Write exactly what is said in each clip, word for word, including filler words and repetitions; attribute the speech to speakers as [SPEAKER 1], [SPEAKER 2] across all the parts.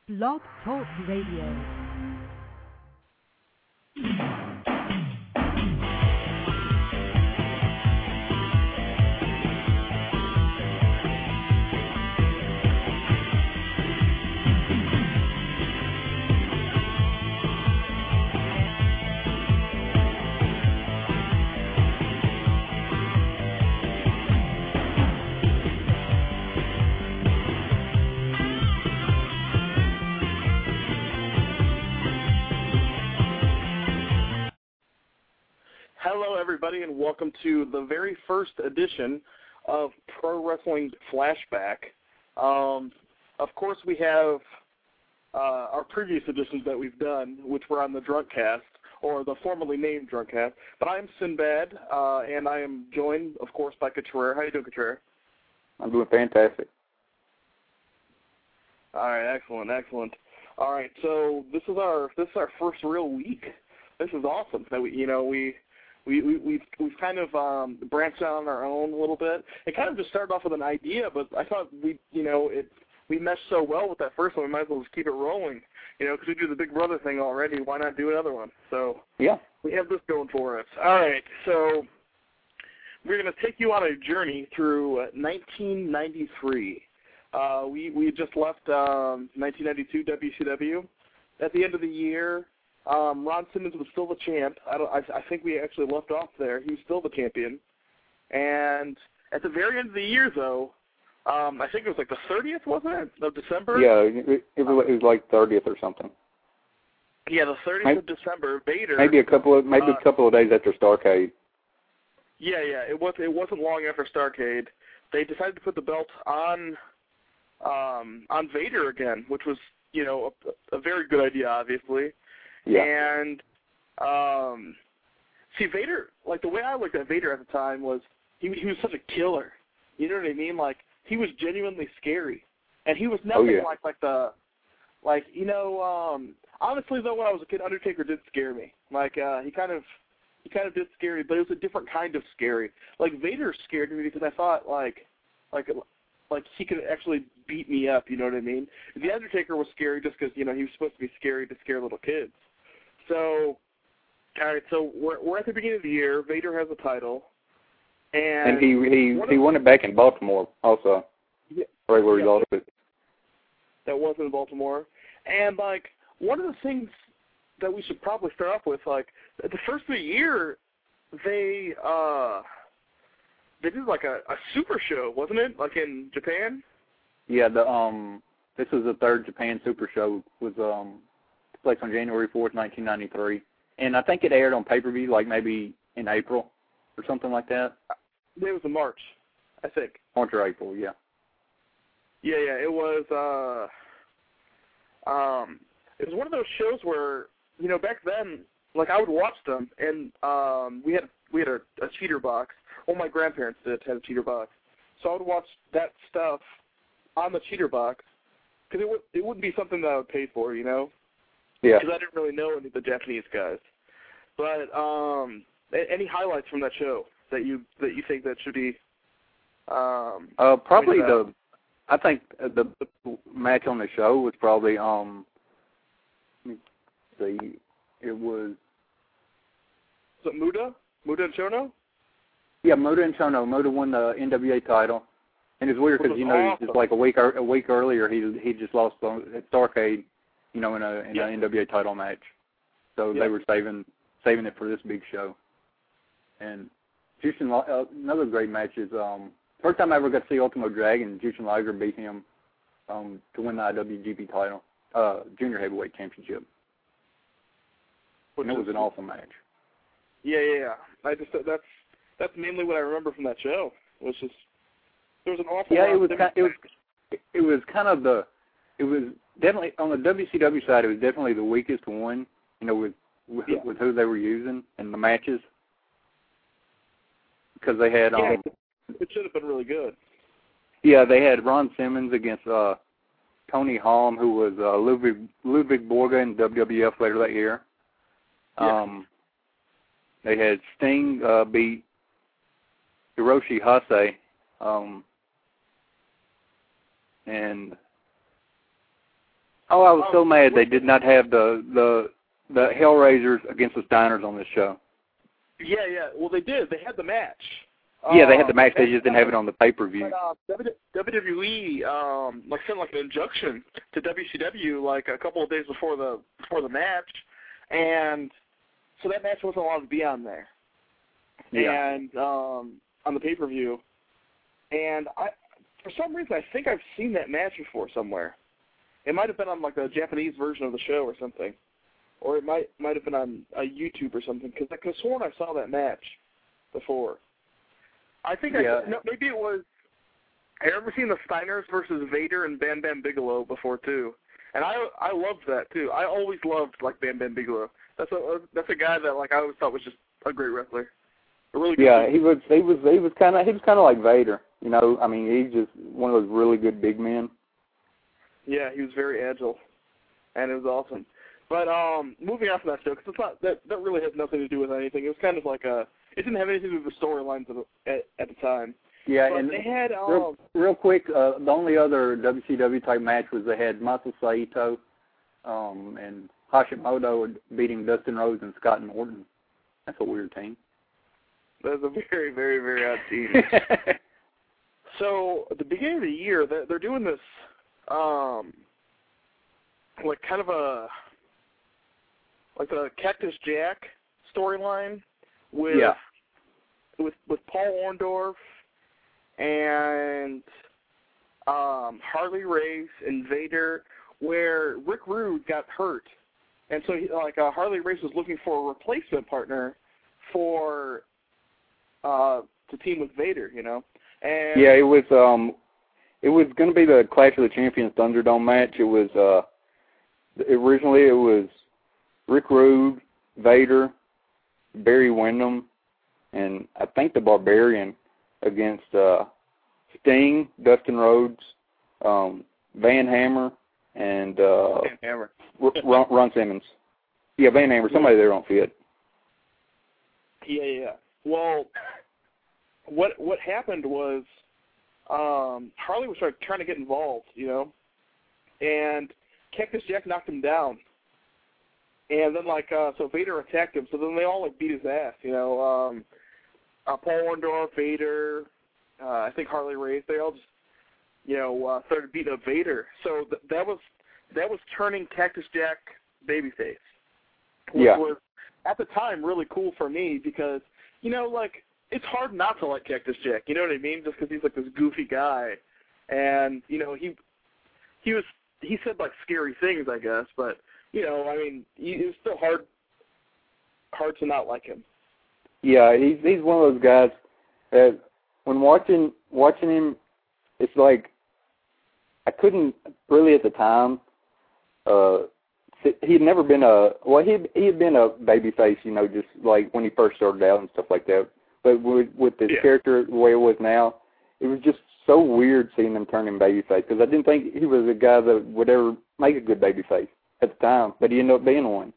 [SPEAKER 1] Blog Talk Radio.
[SPEAKER 2] Hello, everybody, and welcome to the very first edition of Pro Wrestling Flashback. Um, of course, we have uh, our previous editions that we've done, which were on the Drunkcast, or the formerly named Drunkcast. But I am Sinbad, uh, and I am joined, of course, by Contreras. How you doing, Contreras?
[SPEAKER 3] I'm doing fantastic.
[SPEAKER 2] All right, excellent, excellent. All right, so this is our this is our first real week. This is awesome. That we, you know, we. We, we, we've, we've kind of um, branched out on our own a little bit. It kind of just started off with an idea, but I thought we, you know, it we meshed so well with that first one, we might as well just keep it rolling, you know, because we do the Big Brother thing already. Why not do another one? So
[SPEAKER 3] yeah,
[SPEAKER 2] we have this going for us. All right, so we're going to take you on a journey through nineteen ninety-three. Uh, we we just left um, nineteen ninety-two W C W. At the end of the year, Um, Ron Simmons was still the champ. I, don't, I, I think we actually left off there. He was still the champion. And at the very end of the year, though, um, I think it was like the thirtieth, wasn't it, of December?
[SPEAKER 3] Yeah, it, it, was, it was like thirtieth or something.
[SPEAKER 2] Yeah, the thirtieth
[SPEAKER 3] maybe,
[SPEAKER 2] of December. Vader.
[SPEAKER 3] Maybe a couple of maybe
[SPEAKER 2] uh,
[SPEAKER 3] a couple of days after Starrcade.
[SPEAKER 2] Yeah, yeah. It was. It wasn't long after Starrcade. They decided to put the belt on um, on Vader again, which was, you know, a, a very good idea, obviously.
[SPEAKER 3] Yeah.
[SPEAKER 2] And, um, see, Vader, like, the way I looked at Vader at the time was he, he was such a killer. You know what I mean? Like, he was genuinely scary. And he was nothing
[SPEAKER 3] oh, yeah.
[SPEAKER 2] like, like the, like, you know, um, honestly, though, when I was a kid, Undertaker did scare me. Like, uh, he kind of, he kind of did scare me, but it was a different kind of scary. Like, Vader scared me because I thought, like, like, like he could actually beat me up, you know what I mean? The Undertaker was scary just because, you know, he was supposed to be scary to scare little kids. So, all right, so we're we're at the beginning of the year. Vader has a title, and,
[SPEAKER 3] and he he he won it back in Baltimore also.
[SPEAKER 2] Yeah,
[SPEAKER 3] right where
[SPEAKER 2] yeah,
[SPEAKER 3] he lost it.
[SPEAKER 2] That was in Baltimore, and like one of the things that we should probably start off with, like the first of the year, they uh they did like a, a super show, wasn't it? Like in Japan.
[SPEAKER 3] Yeah, the um this was the third Japan Super Show. Was um. Placed on January fourth, nineteen ninety-three. And I think it aired on pay-per-view like maybe in April or something like that.
[SPEAKER 2] It was in March, I think.
[SPEAKER 3] March or April, yeah.
[SPEAKER 2] Yeah, yeah, it was, uh, um, it was one of those shows where, you know, back then, like, I would watch them, and um, we had we had a, a cheater box. Well, my grandparents did have a cheater box. So I would watch that stuff on the cheater box, because it, w- it wouldn't be something that I would pay for, you know?
[SPEAKER 3] Yeah.
[SPEAKER 2] Because I didn't really know any of the Japanese guys. But um, any highlights from that show that you that you think that should be? Um,
[SPEAKER 3] uh, probably the. I think the, the match on the show was probably um. The it was.
[SPEAKER 2] Was it Muda? Muda and Chono?
[SPEAKER 3] Yeah, Muda and Chono. Muda won the N W A title, and it's weird because you know
[SPEAKER 2] awesome.
[SPEAKER 3] just like a week a week earlier he he just lost at Starrcade. You know, in a in
[SPEAKER 2] yeah.
[SPEAKER 3] an N W A title match, so
[SPEAKER 2] yeah.
[SPEAKER 3] they were saving saving it for this big show. And Jushin, uh, another great match is um, first time I ever got to see Ultimo Dragon. Jushin Liger beat him um, to win the I W G P title, uh, Junior Heavyweight Championship.
[SPEAKER 2] Which
[SPEAKER 3] and it
[SPEAKER 2] is,
[SPEAKER 3] was an awesome match.
[SPEAKER 2] Yeah, yeah, yeah. I just that's that's mainly what I remember from that show. It was just there was an awful.
[SPEAKER 3] Yeah,
[SPEAKER 2] lot
[SPEAKER 3] it was
[SPEAKER 2] of
[SPEAKER 3] kind, it was it was kind of the it was. Definitely on the W C W side, it was definitely the weakest one. You know, with with,
[SPEAKER 2] yeah.
[SPEAKER 3] with who they were using in the matches, because they had
[SPEAKER 2] yeah,
[SPEAKER 3] um.
[SPEAKER 2] It should have been really good.
[SPEAKER 3] Yeah, they had Ron Simmons against uh, Tony Halm, who was uh, Ludwig Ludwig Borga in W W F later that year.
[SPEAKER 2] Yeah.
[SPEAKER 3] Um, they had Sting uh, beat Hiroshi Hase, um, and Oh, I was
[SPEAKER 2] um,
[SPEAKER 3] so mad they did not have the the the Hellraisers against the Steiners on this show.
[SPEAKER 2] Yeah, yeah. Well, they did. They had the match.
[SPEAKER 3] Yeah, they had the
[SPEAKER 2] Um,
[SPEAKER 3] match. They just didn't have it on the pay-per-view.
[SPEAKER 2] But, uh, W W E um, like sent like an injunction to W C W like a couple of days before the before the match, and so that match wasn't allowed to be on there.
[SPEAKER 3] Yeah.
[SPEAKER 2] And um, on the pay-per-view, and I, for some reason, I think I've seen that match before somewhere. It might have been on like a Japanese version of the show or something, or it might might have been on a YouTube or something. Because I could have sworn I saw that match before. I think
[SPEAKER 3] Yeah.
[SPEAKER 2] I no, maybe it was. I remember seeing the Steiners versus Vader and Bam Bam Bigelow before too, and I I loved that too. I always loved like Bam Bam Bigelow. That's a that's a guy that like I always thought was just a great wrestler. A really good
[SPEAKER 3] Yeah,
[SPEAKER 2] dude.
[SPEAKER 3] he was he was he was kind of he was kind of like Vader, you know. I mean, he's just one of those really good big men.
[SPEAKER 2] Yeah, he was very agile, and it was awesome. But um, moving on from that show, because it's not that that really has nothing to do with anything. It was kind of like a it didn't have anything to do with the storylines at, at the time.
[SPEAKER 3] Yeah,
[SPEAKER 2] but
[SPEAKER 3] and
[SPEAKER 2] they had um,
[SPEAKER 3] real, real quick, uh, the only other W C W type match was they had Masao Saito um, and Hashimoto beating Dustin Rhodes and Scott Norton. That's a weird team.
[SPEAKER 2] That's a very, very, very odd team. So at the beginning of the year, they're, they're doing this, um, like kind of a like the Cactus Jack storyline with
[SPEAKER 3] yeah.
[SPEAKER 2] with with Paul Orndorff and um, Harley Race and Vader, where Rick Rude got hurt, and so he, like uh, Harley Race was looking for a replacement partner for uh, to team with Vader, you know. And
[SPEAKER 3] yeah, it was um, it was going to be the Clash of the Champions Thunderdome match. It was uh, originally it was Rick Rude, Vader, Barry Windham, and I think the Barbarian against uh, Sting, Dustin Rhodes, um, Van Hammer, and uh,
[SPEAKER 2] Van Hammer.
[SPEAKER 3] Ron, Ron Simmons. Yeah, Van Hammer. Somebody there don't fit.
[SPEAKER 2] Yeah, yeah. Well, what what happened was um, Harley was trying, trying to get involved, you know, and Cactus Jack knocked him down. And then, like, uh, so Vader attacked him. So then they all, like, beat his ass, you know. Um, uh, Paul Orndorff, Vader, uh, I think Harley Race, they all just, you know, uh, started beating up Vader. So th- that was that was turning Cactus Jack babyface. Which
[SPEAKER 3] Yeah.
[SPEAKER 2] was, at the time, really cool for me because, you know, like, it's hard not to like Cactus Jack, you know what I mean? Just because he's, like, this goofy guy. And, you know, he he was, he said, like, scary things, I guess, but... You know, I mean, it was still hard, hard to not like him.
[SPEAKER 3] Yeah, he's he's one of those guys that when watching watching him, it's like I couldn't really at the time. Uh, he had never been a well, he he had been a babyface, you know, just like when he first started out and stuff like that. But with with his
[SPEAKER 2] Yeah.
[SPEAKER 3] character the way it was now, it was just so weird seeing him turn him babyface because I didn't think he was a guy that would ever make a good babyface at the time, but he ended up being one.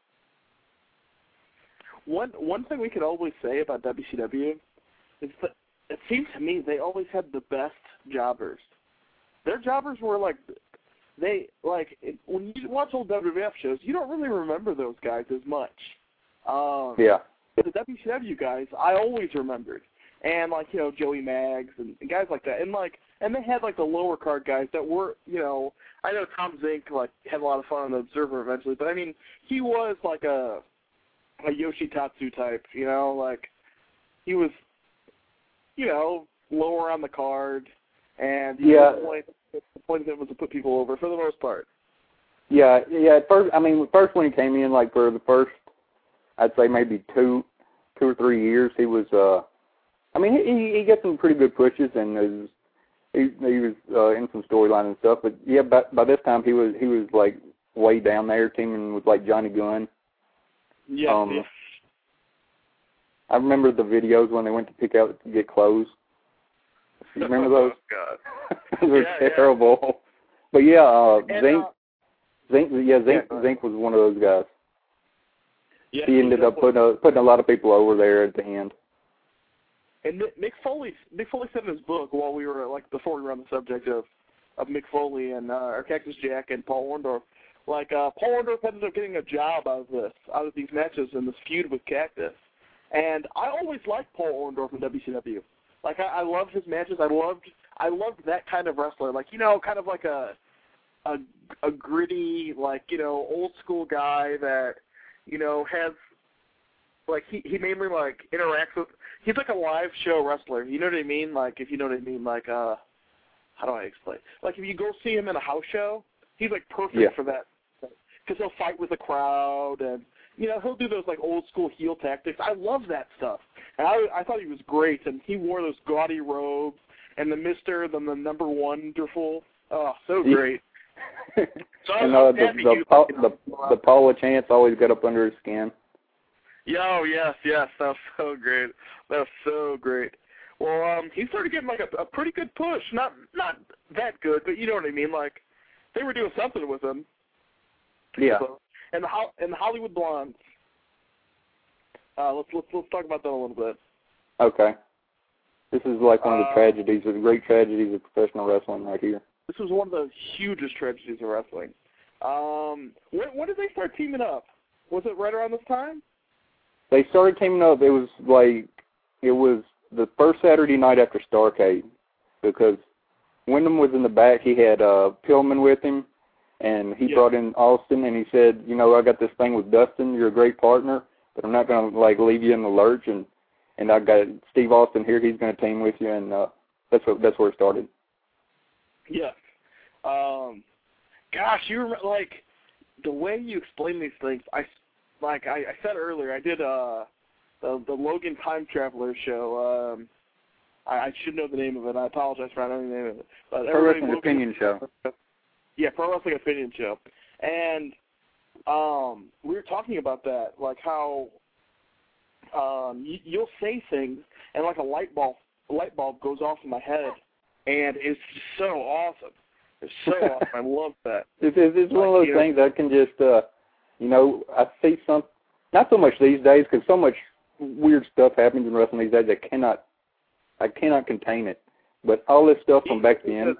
[SPEAKER 2] One one thing we could always say about W C W is that it seems to me they always had the best jobbers. Their jobbers were like, they like it, when you watch old W W F shows, you don't really remember those guys as much. Um,
[SPEAKER 3] Yeah.
[SPEAKER 2] The W C W guys, I always remembered, and like you know Joey Maggs and, and guys like that, and like and they had like the lower card guys that were you know. I know Tom Zink like had a lot of fun on the Observer eventually, but I mean he was like a a Yoshitatsu type, you know, like he was, you know, lower on the card, and
[SPEAKER 3] Yeah.
[SPEAKER 2] the point, the point of it was to put people over for the most part.
[SPEAKER 3] Yeah, yeah. At first, I mean, first when he came in, like for the first, I'd say maybe two, two or three years, he was. uh I mean, he he got some pretty good pushes and was. He, he was uh, in some storyline and stuff, but yeah, by, by this time he was he was like way down there, teaming with like Johnny Gunn.
[SPEAKER 2] Yeah,
[SPEAKER 3] um,
[SPEAKER 2] yeah.
[SPEAKER 3] I remember the videos when they went to pick out to get clothes. You remember those?
[SPEAKER 2] Oh, God.
[SPEAKER 3] Those were
[SPEAKER 2] Yeah,
[SPEAKER 3] terrible. Yeah. But yeah, uh,
[SPEAKER 2] And,
[SPEAKER 3] Zink,
[SPEAKER 2] uh,
[SPEAKER 3] Zink, yeah, Zink,
[SPEAKER 2] yeah,
[SPEAKER 3] Zink was one of those guys.
[SPEAKER 2] Yeah,
[SPEAKER 3] He ended up putting a, putting a lot of people over there at the end.
[SPEAKER 2] And Mick Foley, Mick Foley said in his book while we were like before we were on the subject of of Mick Foley and uh, or Cactus Jack and Paul Orndorff. Like uh, Paul Orndorff ended up getting a job out of this, out of these matches in this feud with Cactus. And I always liked Paul Orndorff in W C W. Like I, I loved his matches. I loved I loved that kind of wrestler. Like you know, kind of like a a a gritty, like you know, old school guy that you know has like he he mainly like interacts with. He's like a live show wrestler. You know what I mean? Like if you know what I mean, like uh, how do I explain? Like if you go see him in a house show, he's like perfect
[SPEAKER 3] yeah.
[SPEAKER 2] for that because he'll fight with the crowd and you know he'll do those like old school heel tactics. I love that stuff. And I I thought he was great. And he wore those gaudy robes and the Mister, then the number wonderful. Oh, so great. So
[SPEAKER 3] and uh, the the, Paul, the the Paula chants always got up under his skin.
[SPEAKER 2] Yeah, oh yes, yes, that was so great. That was so great. Well, um, he started getting like a, a pretty good push. Not not that good, but you know what I mean. Like they were doing something with him.
[SPEAKER 3] Yeah.
[SPEAKER 2] So, and the and the Hollywood Blondes. Uh, let's let's let's talk about that a little bit.
[SPEAKER 3] Okay. This is like one of the
[SPEAKER 2] uh,
[SPEAKER 3] tragedies, the great tragedies of professional wrestling right here.
[SPEAKER 2] This was one of the hugest tragedies of wrestling. Um, when, when did they start teaming up? Was it right around this time?
[SPEAKER 3] They started teaming up. It was like it was the first Saturday night after Starrcade because Wyndham was in the back. He had uh, Pillman with him, and he
[SPEAKER 2] yeah.
[SPEAKER 3] brought in Austin, and he said, "You know, I got this thing with Dustin. You're a great partner, but I'm not going to like leave you in the lurch." And and I got Steve Austin here. He's going to team with you, and uh, that's what that's where it started.
[SPEAKER 2] Yeah. Um, gosh, you remember, like, the way you explain these things, I, like I, I said earlier, I did uh, the, the Logan Time Traveler show. Um, I, I should know the name of it. I apologize for not knowing the name of it. But
[SPEAKER 3] Pro Wrestling Opinion Show.
[SPEAKER 2] Yeah, Pro Wrestling Opinion Show. And um, we were talking about that, like how um, you, you'll say things, and like a light bulb, a light bulb goes off in my head, and it's just so awesome. It's so awesome. I love that.
[SPEAKER 3] It's, it's, it's one
[SPEAKER 2] like,
[SPEAKER 3] of those things know, I can just, uh, you know, I see some, not so much these days because so much weird stuff happens in wrestling these days I cannot, I cannot contain it. But all this stuff from back then,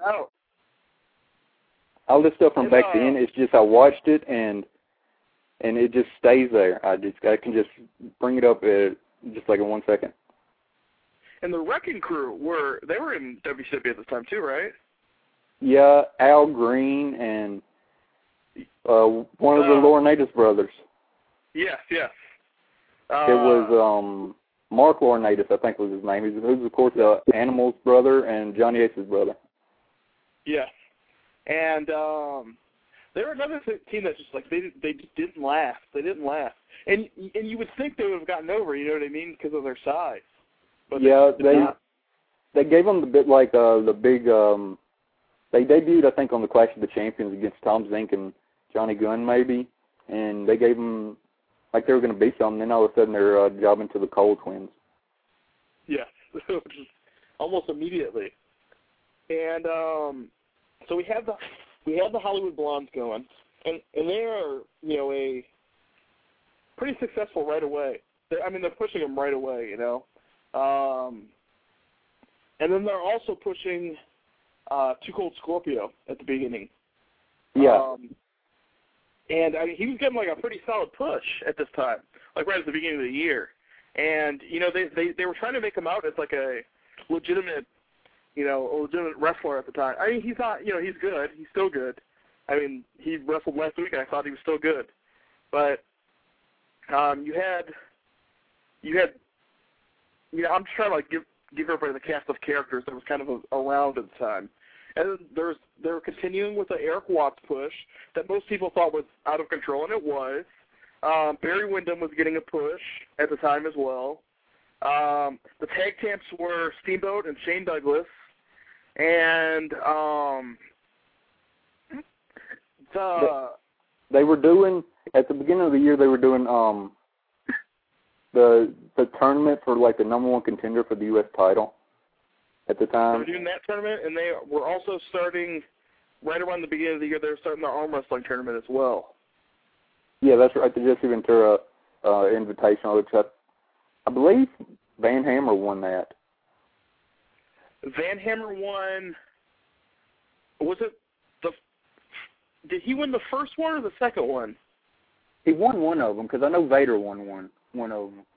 [SPEAKER 3] all this stuff from back then, it's just I watched it and and it just stays there. I just I can just bring it up at just like in one second.
[SPEAKER 2] And the Wrecking Crew were they were in W C W at this time too, right?
[SPEAKER 3] Yeah, Al Green and uh, one of the uh, Laurinaitis brothers.
[SPEAKER 2] Yes, yes. Uh,
[SPEAKER 3] it was um, Mark Laurinaitis, I think was his name. He was, of course, uh, Animal's brother and Johnny Ace's brother.
[SPEAKER 2] Yes. And um, they were another team that just, like, they they just didn't last. They didn't last. And and you would think they would have gotten over, you know what I mean, because of their size. But
[SPEAKER 3] yeah,
[SPEAKER 2] they
[SPEAKER 3] they,
[SPEAKER 2] not.
[SPEAKER 3] they gave them the bit like uh, the big um, – they debuted, I think, on the Clash of the Champions against Tom Zink and Johnny Gunn, maybe, and they gave them like they were going to beat them. Then all of a sudden they're uh, jobbing to the Cole Twins.
[SPEAKER 2] Yes, just almost immediately. And um, so we have the we have the Hollywood Blondes going, and and they are you know a pretty successful right away. They, I mean, they're pushing them right away, you know, um, and then they're also pushing. Uh, Too Cold Scorpio at the beginning.
[SPEAKER 3] Yeah.
[SPEAKER 2] Um, and I mean, he was getting like a pretty solid push at this time, like right at the beginning of the year. And, you know, they, they, they were trying to make him out as like a legitimate, you know, a legitimate wrestler at the time. I mean, he's not, you know, he's good. He's still good. I mean, he wrestled last week and I thought he was still good. But um, you had, you had, you know, I'm just trying to like give, give everybody the cast of characters that was kind of a, around at the time. And there's they were continuing with the Eric Watts push that most people thought was out of control, and it was. Um, Barry Windham was getting a push at the time as well. Um, the tag champs were Steamboat and Shane Douglas. And um, the,
[SPEAKER 3] they were doing, at the beginning of the year, they were doing um, the the tournament for like the number one contender for the U S title at the time.
[SPEAKER 2] They were doing that tournament, and they were also starting right around the beginning of the year. They were starting their arm wrestling tournament as well.
[SPEAKER 3] Yeah, that's right. The Jesse Ventura uh, Invitational, which I, I believe Van Hammer won that.
[SPEAKER 2] Van Hammer won. was it the? Did he win the first one or the second one?
[SPEAKER 3] He won one of them because I know Vader won one one of them.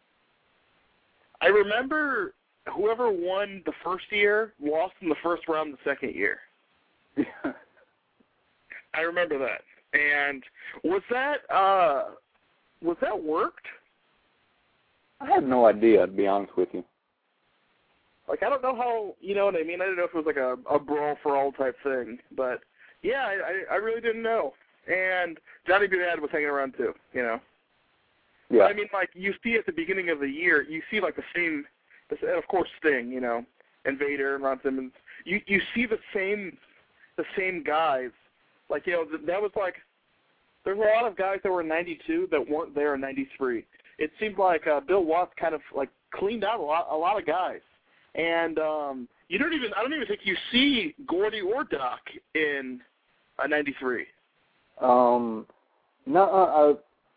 [SPEAKER 2] I remember whoever won the first year lost in the first round the second year.
[SPEAKER 3] Yeah.
[SPEAKER 2] I remember that. And was that uh, was that worked?
[SPEAKER 3] I have no idea, to be honest with you.
[SPEAKER 2] Like, I don't know how, you know what I mean? I didn't know if it was like a, a brawl-for-all type thing. But, yeah, I, I really didn't know. And Johnny B. Bad was hanging around, too, you know?
[SPEAKER 3] Yeah.
[SPEAKER 2] But, I mean, like, you see at the beginning of the year, you see, like, the same, and of course, Sting, you know, and Vader and Ron Simmons. You you see the same the same guys. Like, you know, that was like, there's a lot of guys that were in ninety-two that weren't there in ninety-three. It seemed like uh, Bill Watts kind of, like, cleaned out a lot, a lot of guys. And um, you don't even, I don't even think you see Gordy or Doc in uh, ninety-three.
[SPEAKER 3] Um, no, uh, uh,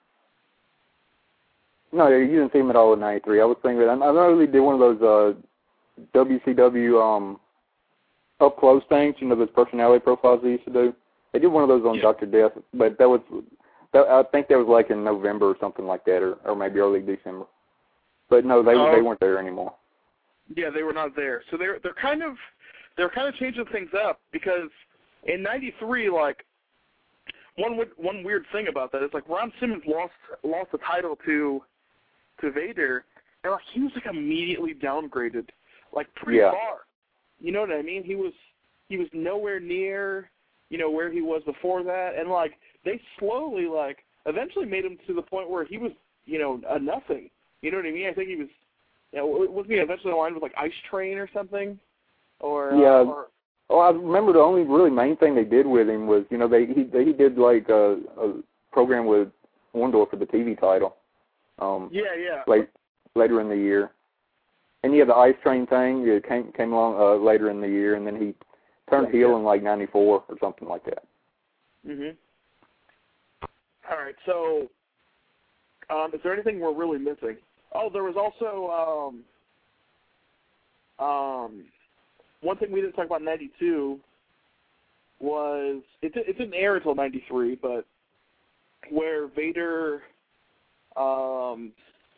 [SPEAKER 3] no, you didn't see him at all in ninety-three. I was thinking, I know they did one of those uh, W C W um, up close things, you know, those personality profiles they used to do. They did one of those on
[SPEAKER 2] yeah.
[SPEAKER 3] Doctor Death, but that was, that, I think that was like in November or something like that, or, or maybe early December. But no, they
[SPEAKER 2] uh,
[SPEAKER 3] they weren't there anymore.
[SPEAKER 2] Yeah, they were not there. So they're they're kind of they're kind of changing things up because in ninety-three, like one one weird thing about that is like Ron Simmons lost lost the title to to Vader, and like he was like immediately downgraded, like pretty
[SPEAKER 3] yeah.
[SPEAKER 2] far. You know what I mean? He was he was nowhere near, you know, where he was before that, and like they slowly like eventually made him to the point where he was, you know, a nothing. You know what I mean? I think he was, you know, wasn't he eventually aligned with like Ice Train or something? Or
[SPEAKER 3] yeah.
[SPEAKER 2] Uh, or,
[SPEAKER 3] oh, I remember the only really main thing they did with him was, you know, they he they, he did like a, a program with Orndorff for the T V title. Um,
[SPEAKER 2] yeah, yeah.
[SPEAKER 3] Late later in the year. And yeah, the Ice Train thing it came came along uh, later in the year, and then he turned
[SPEAKER 2] yeah,
[SPEAKER 3] heel
[SPEAKER 2] yeah.
[SPEAKER 3] in like ninety-four or something like that.
[SPEAKER 2] Mhm. All right. So, um, is there anything we're really missing? Oh, there was also um, um, one thing we didn't talk about in ninety-two was it it didn't air until ninety-three, but where Vader um.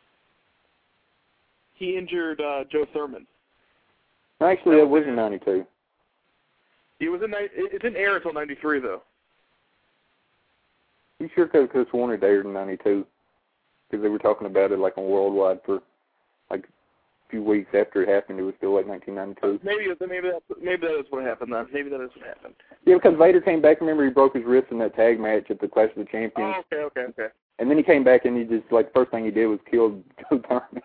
[SPEAKER 2] He injured uh, Joe Thurman.
[SPEAKER 3] Actually,
[SPEAKER 2] that
[SPEAKER 3] that was in ninety-two.
[SPEAKER 2] It was in. It, it didn't air until ninety-three, though.
[SPEAKER 3] You sure could have sworn it aired in ninety-two because they were talking about it like on Worldwide for like a few weeks after it happened. It was still like nineteen ninety-two.
[SPEAKER 2] Maybe maybe that maybe that is what happened then. Maybe that is what happened.
[SPEAKER 3] Yeah, because Vader came back. Remember, he broke his wrist in that tag match at the Clash of the Champions.
[SPEAKER 2] Oh, okay, okay, okay.
[SPEAKER 3] And then he came back and he just like the first thing he did was kill Joe Thurman.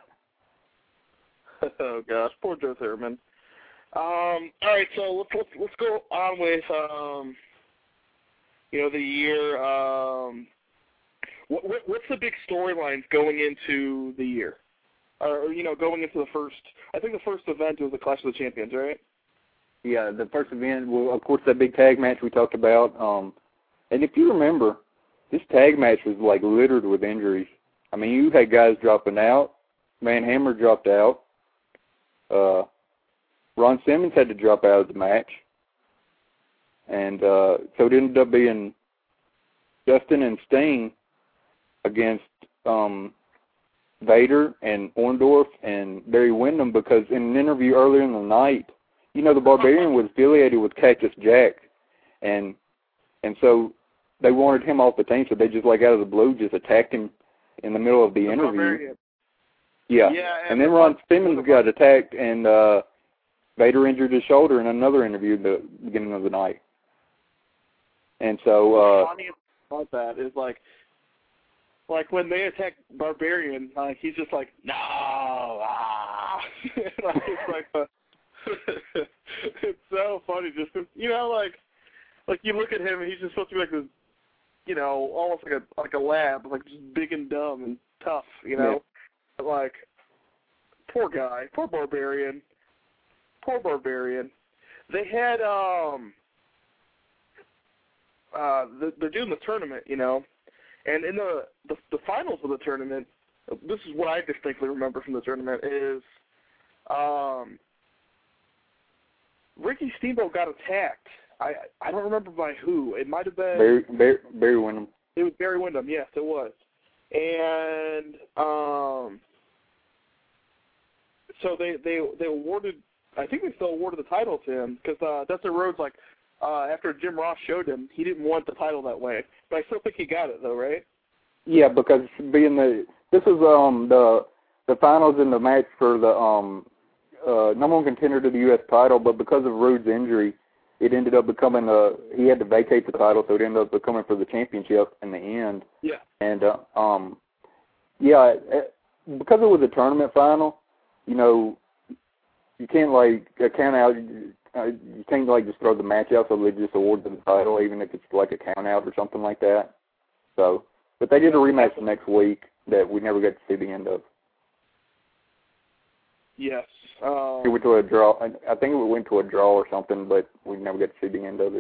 [SPEAKER 2] Oh gosh, poor Joe Thurman. Um, all right, so let's let's let's go on with um, you know, the year. Um, what, what what's the big storylines going into the year? Or you know, going into the first. I think the first event was the Clash of the Champions, right?
[SPEAKER 3] Yeah, the first event. Well, of course, that big tag match we talked about. Um, and if you remember, this tag match was like littered with injuries. I mean, you had guys dropping out. Van Hammer dropped out. Uh, Ron Simmons had to drop out of the match. And uh, so it ended up being Justin and Sting against um, Vader and Orndorff and Barry Windham because in an interview earlier in the night, you know, the Barbarian was affiliated with Cactus Jack. And and so they wanted him off the team, so they just, like, out of the blue, just attacked him in the middle of the, the interview. Barbarian. Yeah. yeah and, and then Ron Simmons got attacked, and uh, Vader injured his shoulder in another interview at the beginning of the night. And so... Uh,
[SPEAKER 2] What's funny about that is, like, like when they attack Barbarian, like, he's just like, no, ah. like, it's like, uh, it's so funny just because, you know, like, like you look at him and he's just supposed to be like this, you know, almost like a like a lab, like just big and dumb and tough, you know. Yeah. Like, poor guy, poor Barbarian, poor Barbarian. They had um, uh, the, they're doing the tournament, you know, and in the, the the finals of the tournament, this is what I distinctly remember from the tournament is, um, Ricky Steamboat got attacked I I don't remember by who. It might have been
[SPEAKER 3] Barry, Barry, Barry Windham.
[SPEAKER 2] It was Barry Windham. Yes, it was. And um, so they they they awarded. I think they still awarded the title to him because uh, Dustin Rhodes, like uh, after Jim Ross showed him, he didn't want the title that way. But I still think he got it though, right?
[SPEAKER 3] Yeah, because being the this is um the the finals in the match for the um uh, number one contender to the U S title, but because of Rhodes' injury, it ended up becoming a he had to vacate the title, so it ended up becoming for the championship in the end.
[SPEAKER 2] Yeah.
[SPEAKER 3] And uh, um yeah, it, because it was a tournament final, you know, you can't like count out. Uh, you can't like just throw the match out, so they just award the title, even if it's like a count out or something like that. So, but they did a rematch the next week that we never got to see the end of.
[SPEAKER 2] Yes. Um,
[SPEAKER 3] it went to a draw. I think it went to a draw or something, but we never got to see the end of it.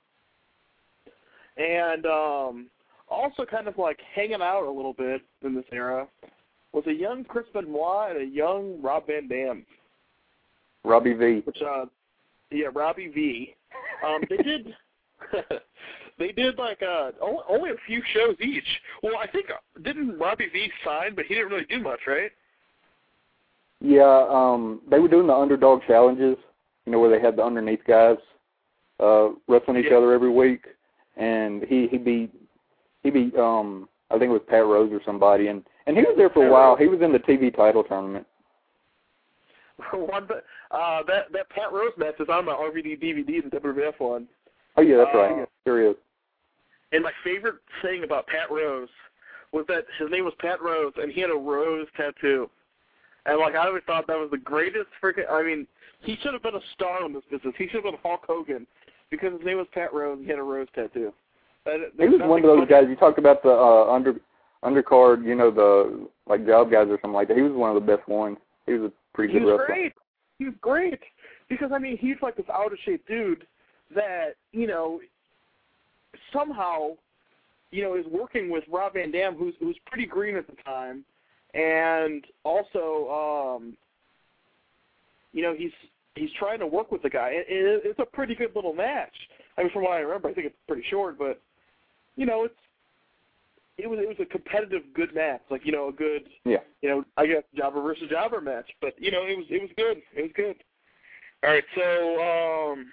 [SPEAKER 2] And um, also kind of like hanging out a little bit in this era was a young Chris Benoit and a young Rob Van Dam.
[SPEAKER 3] Robbie V.
[SPEAKER 2] Which, uh, yeah, Robbie V. Um, they did, they did like uh, only, only a few shows each. Well, I think didn't Robbie V sign, but he didn't really do much, right?
[SPEAKER 3] Yeah, um, they were doing the underdog challenges, you know, where they had the underneath guys uh, wrestling each
[SPEAKER 2] yeah.
[SPEAKER 3] other every week, and he he beat he beat um I think it was Pat Rose or somebody, and and he was there for a while. He was in the T V title tournament.
[SPEAKER 2] One, uh, that that Pat Rose match is on my R V D D V D, the W W F one.
[SPEAKER 3] Oh yeah, that's
[SPEAKER 2] uh,
[SPEAKER 3] right. Sure is.
[SPEAKER 2] And my favorite thing about Pat Rose was that his name was Pat Rose, and he had a rose tattoo. And, like, I always thought that was the greatest freaking – I mean, he should have been a star in this business. He should have been Hulk Hogan because his name was Pat Rose and he had a rose tattoo. That,
[SPEAKER 3] he was one of those guys – you talked about the uh, under undercard, you know, the, like, job guys or something like that. He was one of the best ones. He was a pretty good wrestler.
[SPEAKER 2] He was great. He was great because, I mean, he's like this out-of-shape dude that, you know, somehow, you know, is working with Rob Van Dam, who's who's pretty green at the time. And also, um, you know, he's he's trying to work with the guy. It, it, it's a pretty good little match. I mean, from what I remember, I think it's pretty short, but you know, it's it was it was a competitive, good match. Like you know, a good,
[SPEAKER 3] yeah.
[SPEAKER 2] you know, I guess jobber versus jobber match. But you know, it was it was good. It was good. All right, so um,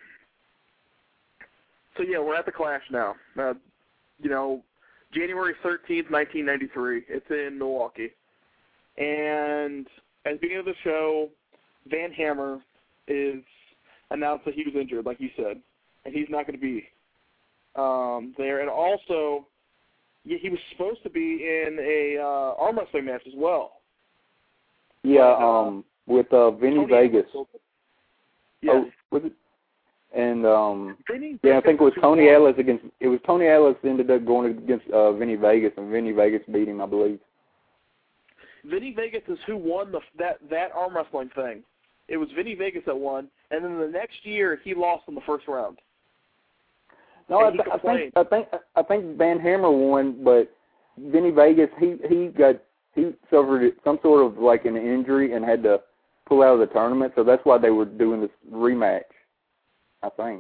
[SPEAKER 2] so yeah, we're at the Clash now. Uh, you know, January thirteenth, nineteen ninety-three. It's in Milwaukee. And at the beginning of the show, Van Hammer is announced that he was injured, like you said, and he's not going to be um, there. And also, he was supposed to be in a uh, arm wrestling match as well.
[SPEAKER 3] Yeah,
[SPEAKER 2] but, uh,
[SPEAKER 3] um, with uh, Vinny
[SPEAKER 2] Tony
[SPEAKER 3] Vegas.
[SPEAKER 2] Yes.
[SPEAKER 3] Oh, was it? And um,
[SPEAKER 2] Vinny
[SPEAKER 3] yeah, I think it was Tony
[SPEAKER 2] won.
[SPEAKER 3] Ellis against. It was Tony Ellis ended up going against uh, Vinny Vegas, and Vinny Vegas beat him, I believe.
[SPEAKER 2] Vinny Vegas is who won the that that arm wrestling thing. It was Vinny Vegas that won, and then the next year he lost in the first round.
[SPEAKER 3] No, I, th- I think I think I think Van Hammer won, but Vinny Vegas he he got he suffered some sort of like an injury and had to pull out of the tournament, so that's why they were doing this rematch. I think.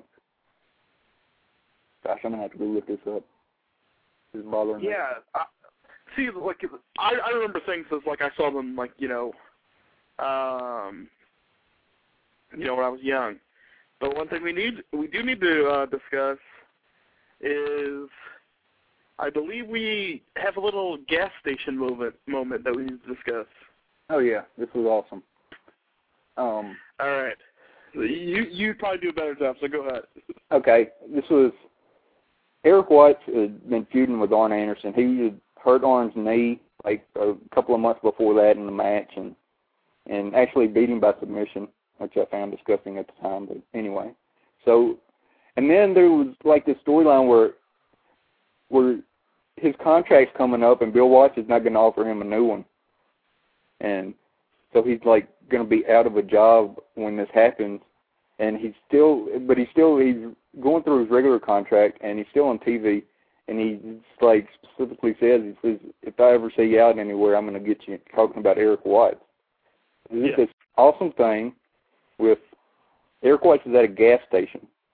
[SPEAKER 3] Gosh, I'm gonna have to go look this up. It's bothering me.
[SPEAKER 2] Yeah. I, See, like I, I remember things as like I saw them, like you know, um, you know, when I was young. But one thing we need, we do need to uh, discuss is, I believe we have a little gas station moment moment that we need to discuss.
[SPEAKER 3] Oh yeah, this was awesome. Um.
[SPEAKER 2] All right, you you probably do a better job, so go ahead.
[SPEAKER 3] Okay, this was Eric Watts had been feuding with Arn Anderson. He had hurt Arn's knee like a couple of months before that in the match, and and actually beat him by submission, which I found disgusting at the time. But anyway, so and then there was like this storyline where where his contract's coming up, and Bill Watts is not going to offer him a new one, and so he's like going to be out of a job when this happens, and he's still, but he's still he's going through his regular contract, and he's still on T V. And he like specifically says, he says, if I ever see you out anywhere, I'm going to get you talking about Eric Watts. This
[SPEAKER 2] yeah.
[SPEAKER 3] is this awesome thing with Eric Watts is at a gas station,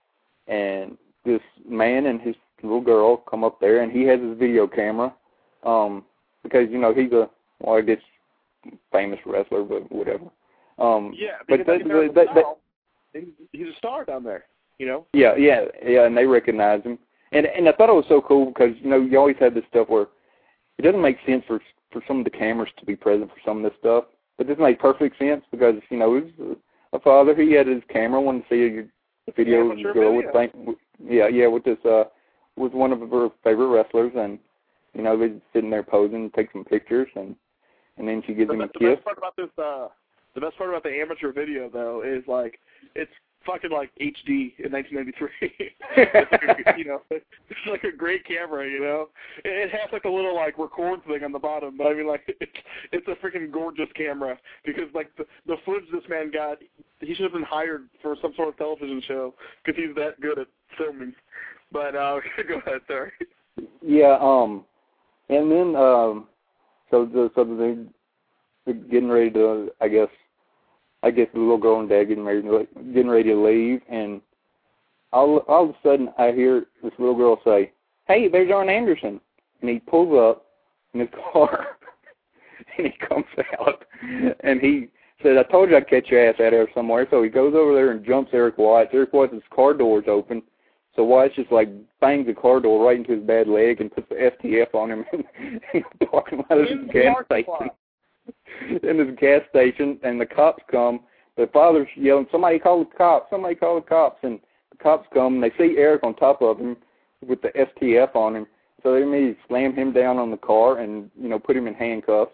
[SPEAKER 3] and this man and his little girl come up there, and he has his video camera, um, because, you know, he's a, well, I guess, famous wrestler, but whatever. Um,
[SPEAKER 2] yeah,
[SPEAKER 3] but
[SPEAKER 2] because
[SPEAKER 3] they,
[SPEAKER 2] they,
[SPEAKER 3] they,
[SPEAKER 2] they, he's a star down there, you know?
[SPEAKER 3] Yeah, yeah, yeah, and they recognize him. And and I thought it was so cool because, you know, you always have this stuff where it doesn't make sense for for some of the cameras to be present for some of this stuff, but this makes perfect sense because, you know, it was a father, he had his camera, wanted to see a video of the girl with, with, yeah, yeah, with this, uh, with one of her favorite wrestlers, and, you know, they're sitting there posing, take some pictures, and and then she gives
[SPEAKER 2] the,
[SPEAKER 3] him a
[SPEAKER 2] the
[SPEAKER 3] kiss.
[SPEAKER 2] Best part about this, uh, the best part about the amateur video, though, is, like, it's fucking, like, H D in nineteen ninety-three. It's like a, you know, it's like a great camera, you know? It, it has, like, a little, like, record thing on the bottom, but, I mean, like, it's, it's a freaking gorgeous camera because, like, the, the footage this man got, he should have been hired for some sort of television show because he's that good at filming. But, uh, go ahead, sorry.
[SPEAKER 3] Yeah, um, and then, um, so the, so they, they're getting ready to, I guess, I guess the little girl and dad getting ready, getting ready to leave, and all, all of a sudden I hear this little girl say, "Hey, there's Arn Anderson," and he pulls up in his car, and he comes out, and he said, "I told you I'd catch your ass out there somewhere." So he goes over there and jumps Eric Watts. Eric Watts' car door's open, so Watts just like bangs the car door right into his bad leg and puts the F T F on him in, in the parking lot of his gas station. In this gas station, and the cops come. The father's yelling, "Somebody call the cops! Somebody call the cops!" And the cops come, and they see Eric on top of him with the S T F on him. So they immediately slam him down on the car and, you know, put him in handcuffs.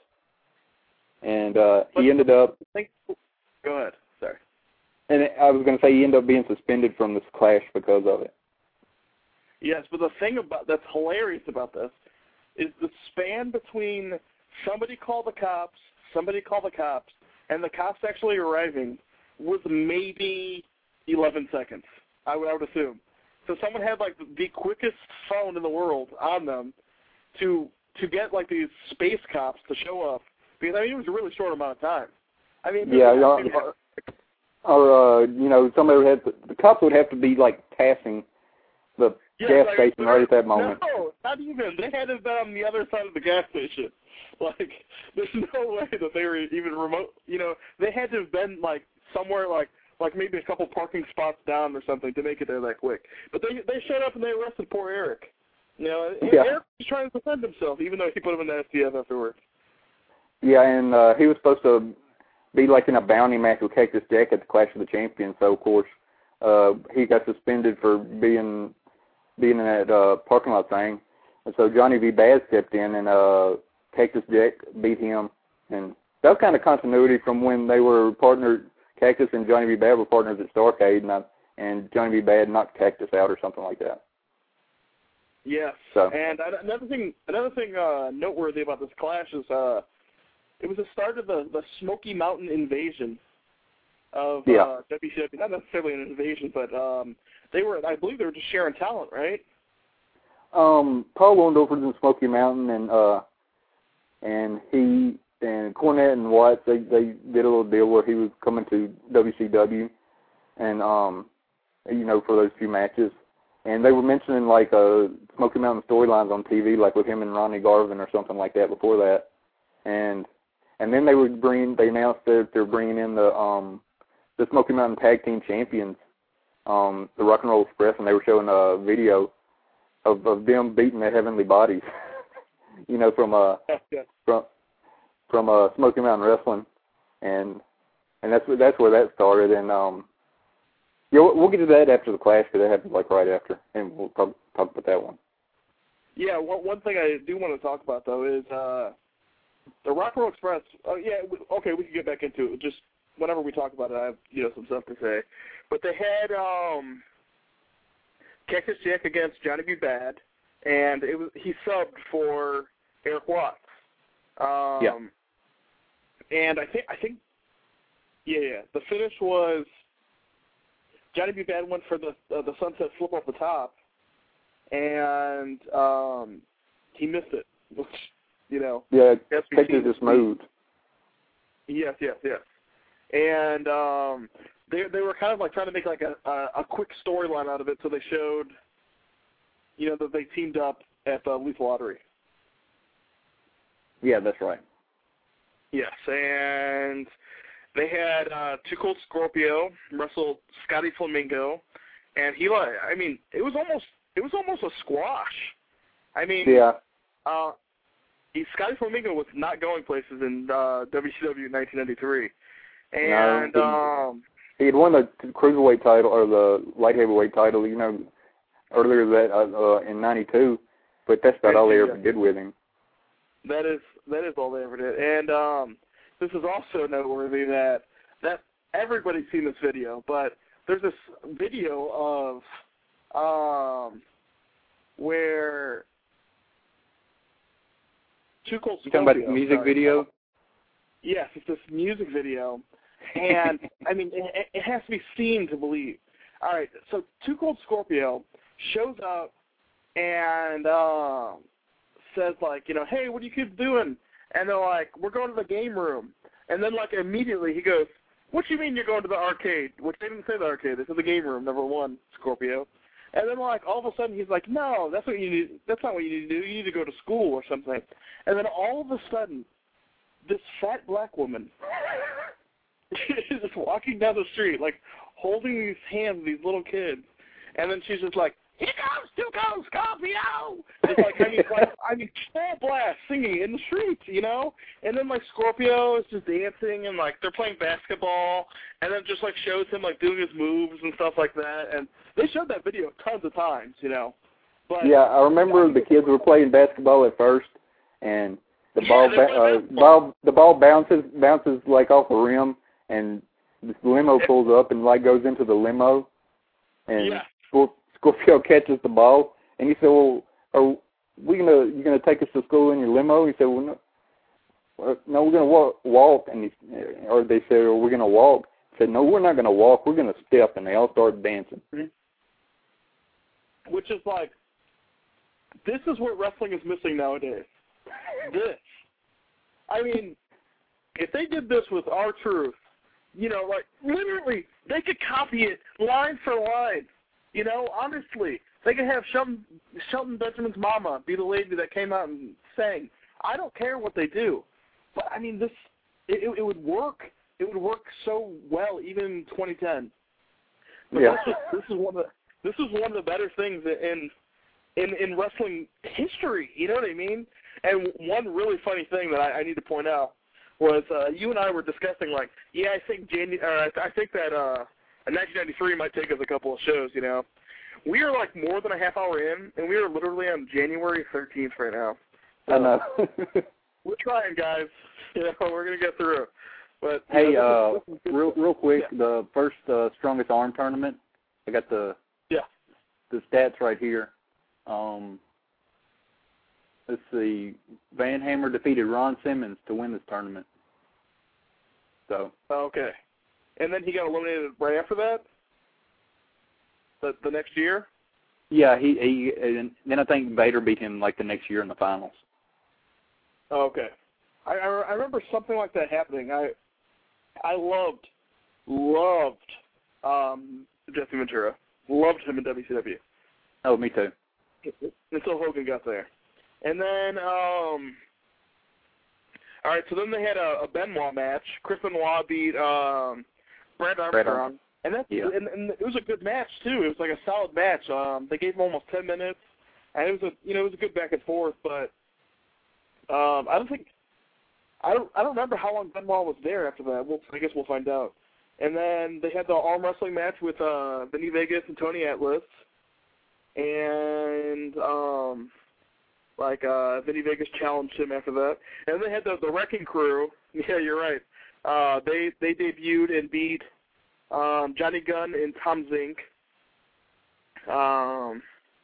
[SPEAKER 3] And uh, he ended up.
[SPEAKER 2] Go ahead. Sorry.
[SPEAKER 3] And I was going to say he ended up being suspended from this clash because of it.
[SPEAKER 2] Yes, but the thing about that's hilarious about this is the span between somebody call the cops, somebody call the cops, and the cops actually arriving was maybe eleven seconds, I would, I would assume. So someone had, like, the quickest phone in the world on them to to get, like, these space cops to show up. Because, I mean, it was a really short amount of time. I mean,
[SPEAKER 3] yeah, or, or uh, you know, somebody would have to, the cops would have to be, like, passing the
[SPEAKER 2] yeah,
[SPEAKER 3] gas
[SPEAKER 2] like,
[SPEAKER 3] station right at that moment.
[SPEAKER 2] No, not even. They had to have been on the other side of the gas station. Like, there's no way that they were even remote. You know, they had to have been, like, somewhere, like, like maybe a couple parking spots down or something to make it there that quick. But they they showed up and they arrested poor Eric. You know,
[SPEAKER 3] yeah.
[SPEAKER 2] Eric was trying to defend himself, even though he put him in the S T F afterwards.
[SPEAKER 3] Yeah, and uh, he was supposed to be, like, in a bounty match with Cactus Jack at the Clash of the Champions. So, of course, uh, he got suspended for being being in that uh, parking lot thing. And so Johnny V. Bad stepped in, and uh, Cactus Jack beat him. And that was kind of continuity from when they were partnered. Cactus and Johnny V. Bad were partners at Starrcade, and, uh, and Johnny V. Bad knocked Cactus out or something like that.
[SPEAKER 2] Yes.
[SPEAKER 3] So.
[SPEAKER 2] And another thing, another thing uh, noteworthy about this clash is uh, it was the start of the, the Smoky Mountain invasion of
[SPEAKER 3] yeah.
[SPEAKER 2] uh, W C W. Not necessarily an invasion, but um, they were, I believe, they were just sharing talent, right?
[SPEAKER 3] Um, Paul Orndorff was in Smoky Mountain, and uh, and he and Cornette and Watts, they they did a little deal where he was coming to W C W, and um, you know, for those few matches, and they were mentioning like uh Smoky Mountain storylines on T V, like with him and Ronnie Garvin or something like that before that, and and then they would bring, they announced that they're bringing in the um the Smoky Mountain Tag Team Champions, um, the Rock and Roll Express, and they were showing a video of, of them beating their heavenly bodies, you know, from uh
[SPEAKER 2] yeah.
[SPEAKER 3] from from uh Smoky Mountain Wrestling, and and that's that's where that started. And um, yeah, we'll, we'll get to that after the Clash because that happened like right after, and we'll talk talk about that one.
[SPEAKER 2] Yeah, one one thing I do want to talk about though is uh the Rock and Roll Express. Oh yeah, okay, we can get back into it. Just whenever we talk about it, I have, you know, some stuff to say. But they had um. Cactus Jack against Johnny B. Bad, and it was he subbed for Eric Watts. Um,
[SPEAKER 3] yeah.
[SPEAKER 2] And I think I think yeah yeah the finish was Johnny B. Bad went for the uh, the sunset flip off the top, and um, he missed it. Which, you know.
[SPEAKER 3] Yeah, Cactus just moved.
[SPEAKER 2] Yes, yes, yes. And um, they they were kind of like trying to make like a a, a quick storyline out of it, so they showed, you know, that they teamed up at the Lethal Lottery.
[SPEAKER 3] Yeah, that's right.
[SPEAKER 2] Yes, and they had uh, Too Cold Scorpio wrestle Scotty Flamingo, and he like I mean it was almost it was almost a squash. I mean,
[SPEAKER 3] yeah.
[SPEAKER 2] Uh, he, Scotty Flamingo was not going places in uh, W C W in nineteen ninety-three, and
[SPEAKER 3] no, he,
[SPEAKER 2] um,
[SPEAKER 3] he had won the cruiserweight title or the light heavyweight title, you know, earlier that uh, uh, in ninety-two, but that's about all they ever did with him.
[SPEAKER 2] That is that is all they ever did, and um, this is also noteworthy that that everybody's seen this video, but there's this video of um, where Too Cold
[SPEAKER 3] You talking about the music
[SPEAKER 2] sorry.
[SPEAKER 3] video?
[SPEAKER 2] Yes, it's this music video, and I mean, it, it has to be seen to believe. All right, so Too Cold Scorpio shows up and uh, says like, you know, hey, what are you kids doing? And they're like, we're going to the game room. And then like immediately he goes, what do you mean you're going to the arcade? Which they didn't say the arcade, they said the game room, number one, Scorpio. And then, like, all of a sudden, he's like, no, that's what you need. That's not what you need to do. You need to go to school or something. And then all of a sudden, this fat black woman is just walking down the street, like, holding these hands of these little kids. And then she's just like, here comes Too Cold Scorpio! It's like, I mean, like, I mean, full blast singing in the streets, you know? And then, like, Scorpio is just dancing, and, like, they're playing basketball, and then just, like, shows him, like, doing his moves and stuff like that. And they showed that video tons of times, you know? But
[SPEAKER 3] yeah, I remember yeah, the kids were playing basketball at first, and the
[SPEAKER 2] yeah,
[SPEAKER 3] ball, ba- uh, ball, the ball bounces, bounces, like, off the rim, and this limo pulls up and, like, goes into the limo, and
[SPEAKER 2] yeah.
[SPEAKER 3] Scorp- Scorpio catches the ball, and he said, well, are we gonna, you going to take us to school in your limo? He said, well, no, well, no we're going to walk, walk, and he, or they said, are we going to walk? He said, no, we're not going to walk, we're going to step, and they all started dancing.
[SPEAKER 2] Mm-hmm. Which is like, this is what wrestling is missing nowadays. This. I mean, if they did this with R-Truth, you know, like, literally, they could copy it line for line. You know, honestly, they could have Shelton, Shelton Benjamin's mama be the lady that came out and sang. I don't care what they do. But, I mean, this, it, it would work. It would work so well, even in twenty ten. But
[SPEAKER 3] yeah.
[SPEAKER 2] this, is, this is one of the, this is one of the better things in, in, in wrestling history. You know what I mean? And one really funny thing that I, I need to point out was uh, you and I were discussing, like, yeah, I think Janu- uh, I think that uh, nineteen ninety-three might take us a couple of shows, you know. We are, like, more than a half hour in, and we are literally on January thirteenth right now. So
[SPEAKER 3] I know.
[SPEAKER 2] we're trying, guys. You know, we're going to get through. But
[SPEAKER 3] Hey,
[SPEAKER 2] know,
[SPEAKER 3] uh, real real quick, yeah. the first uh, Strongest Arm tournament, I got the
[SPEAKER 2] yeah
[SPEAKER 3] the stats right here. Um, let's see, Van Hammer defeated Ron Simmons to win this tournament. So
[SPEAKER 2] okay, and then he got eliminated right after that. The the next year.
[SPEAKER 3] Yeah, he he, and then I think Vader beat him like the next year in the finals.
[SPEAKER 2] Okay, I I, I remember something like that happening. I I loved loved um, Jesse Ventura. Loved him in W C W.
[SPEAKER 3] Oh, me too.
[SPEAKER 2] Until Hogan got there. And then, um, all right, so then they had a, a Benoit match. Chris Benoit beat um, Brad Armstrong. And, that's,
[SPEAKER 3] yeah.
[SPEAKER 2] and, and it was a good match, too. It was like a solid match. Um, they gave him almost ten minutes. And it was a, you know, it was a good back and forth, but um, I don't think, I don't, I don't remember how long Benoit was there after that. We'll, I guess we'll find out. And then they had the arm wrestling match with uh, Vinny Vegas and Tony Atlas. And, um, like, uh, Vinny Vegas challenged him after that. And then they had the, the Wrecking Crew. Yeah, you're right. Uh, they, they debuted and beat um, Johnny Gunn and Tom Zink. Um,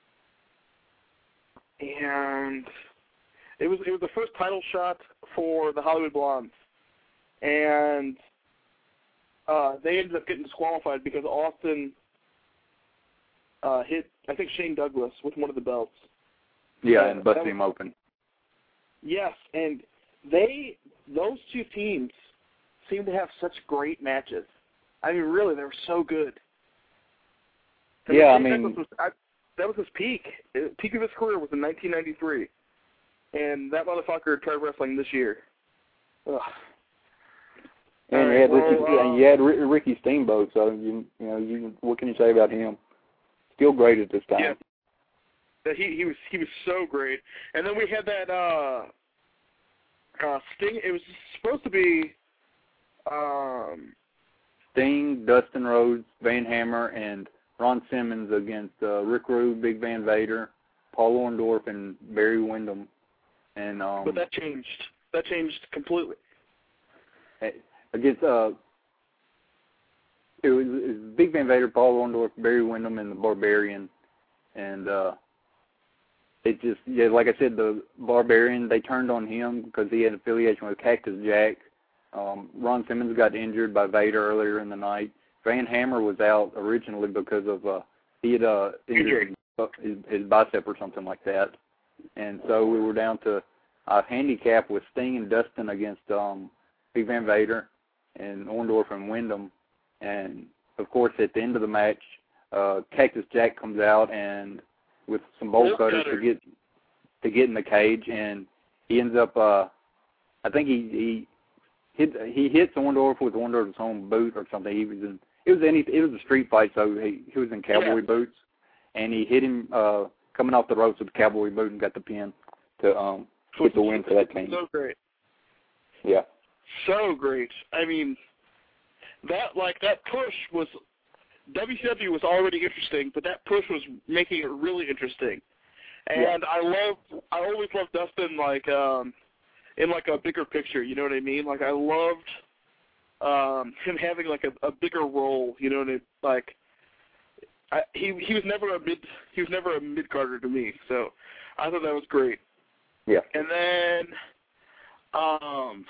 [SPEAKER 2] and it was it was the first title shot for the Hollywood Blondes. And uh, they ended up getting disqualified because Austin uh, hit, I think, Shane Douglas with one of the belts.
[SPEAKER 3] Yeah, and busted him open.
[SPEAKER 2] Yes, and they, those two teams seem to have such great matches. I mean, really, they were so good.
[SPEAKER 3] Yeah, I
[SPEAKER 2] Shane
[SPEAKER 3] mean,
[SPEAKER 2] Douglas was, I, that was his peak. The peak of his career was in nineteen ninety-three, and that motherfucker tried wrestling this year. Ugh.
[SPEAKER 3] and
[SPEAKER 2] All
[SPEAKER 3] you
[SPEAKER 2] right,
[SPEAKER 3] had
[SPEAKER 2] well,
[SPEAKER 3] Ricky,
[SPEAKER 2] uh,
[SPEAKER 3] and you had R- Ricky Steamboat. So you you know you what can you say about him? Still great at this time.
[SPEAKER 2] Yeah. That he he was he was so great. And then we had that uh, uh, Sting. It was supposed to be. Um,
[SPEAKER 3] Sting, Dustin Rhodes, Van Hammer, and Ron Simmons against uh, Rick Rude, Big Van Vader, Paul Orndorff, and Barry Windham. And um,
[SPEAKER 2] but that changed. That changed completely.
[SPEAKER 3] Against uh, it was, it was Big Van Vader, Paul Orndorff, Barry Windham, and the Barbarian. And uh, it just yeah, like I said, the Barbarian, they turned on him because he had affiliation with Cactus Jack. Um, Ron Simmons got injured by Vader earlier in the night. Van Hammer was out originally because of uh, he had uh, injured his, his bicep or something like that, and so we were down to a handicap with Sting and Dustin against um, Big Van Vader and Orndorff and Windham, and of course at the end of the match, uh, Cactus Jack comes out and with some bolt cutters to get to get in the cage, and he ends up uh, I think he he. Hit, he hits Orndorff with Orndorff's own boot or something. He was in it was any it was a street fight, so he he was in cowboy
[SPEAKER 2] yeah.
[SPEAKER 3] boots, and he hit him uh, coming off the ropes with the cowboy boot and got the pin to um get the win for that team.
[SPEAKER 2] So great.
[SPEAKER 3] Yeah.
[SPEAKER 2] So great. I mean, that like that push was W C W was already interesting, but that push was making it really interesting. And
[SPEAKER 3] yeah.
[SPEAKER 2] I love I always loved Dustin like. um in like a bigger picture, you know what I mean? Like I loved um, him having like a, a bigger role, you know what I mean? Like I, he he was never a mid he was never a mid carder to me, so I thought that was great.
[SPEAKER 3] Yeah.
[SPEAKER 2] And then um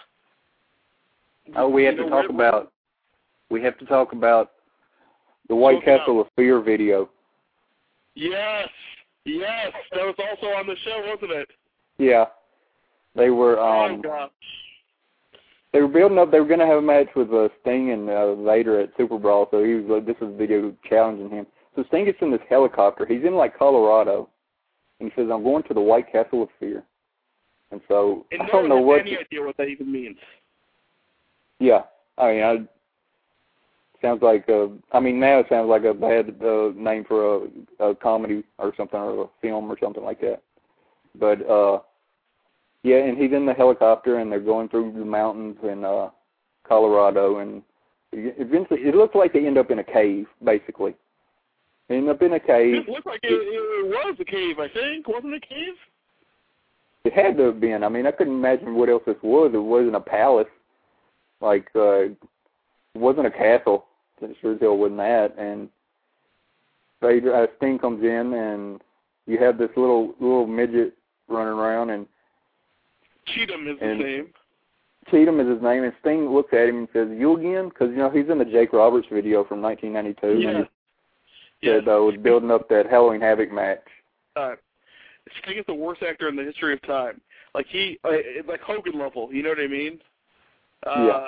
[SPEAKER 3] oh, we have to
[SPEAKER 2] know,
[SPEAKER 3] talk
[SPEAKER 2] we're,
[SPEAKER 3] about we have to talk about the White Castle of Fear video.
[SPEAKER 2] Yes, yes, that was also on the show, wasn't it?
[SPEAKER 3] Yeah. They were um,
[SPEAKER 2] oh, gosh.
[SPEAKER 3] They were building up. They were going to have a match with uh, Sting and uh, Vader at Super Brawl. So he was. Uh, this was a video challenging him. So Sting gets in this helicopter. He's in like Colorado, and he says, "I'm going to the White Castle of Fear." And so
[SPEAKER 2] and
[SPEAKER 3] I don't know
[SPEAKER 2] have
[SPEAKER 3] what.
[SPEAKER 2] any idea what that even means.
[SPEAKER 3] Yeah, I mean, I, sounds like. Uh, I mean, now it sounds like a bad uh, name for a, a comedy or something, or a film or something like that. But. uh Yeah, and he's in the helicopter, and they're going through the mountains in uh, Colorado, and eventually it looks like they end up in a cave, basically. They end up in a cave.
[SPEAKER 2] It looked like it, it was a cave, I think. Wasn't it a cave?
[SPEAKER 3] It had to have been. I mean, I couldn't imagine what else this was. It wasn't a palace. Like, uh, it wasn't a castle. It sure as hell wasn't that. And Vader, uh, Sting comes in, and you have this little little midget running around, and
[SPEAKER 2] Cheatham is
[SPEAKER 3] and
[SPEAKER 2] his name.
[SPEAKER 3] Cheatham is his name, and Sting looks at him and says, "You again?" Because, you know, he's in the Jake Roberts video from nineteen ninety-two.
[SPEAKER 2] Yeah.
[SPEAKER 3] And he said, uh, was building up that Halloween Havoc match.
[SPEAKER 2] Uh, Sting is the worst actor in the history of time. Like, he, uh, like Hogan level, you know what I mean? Uh,
[SPEAKER 3] yeah.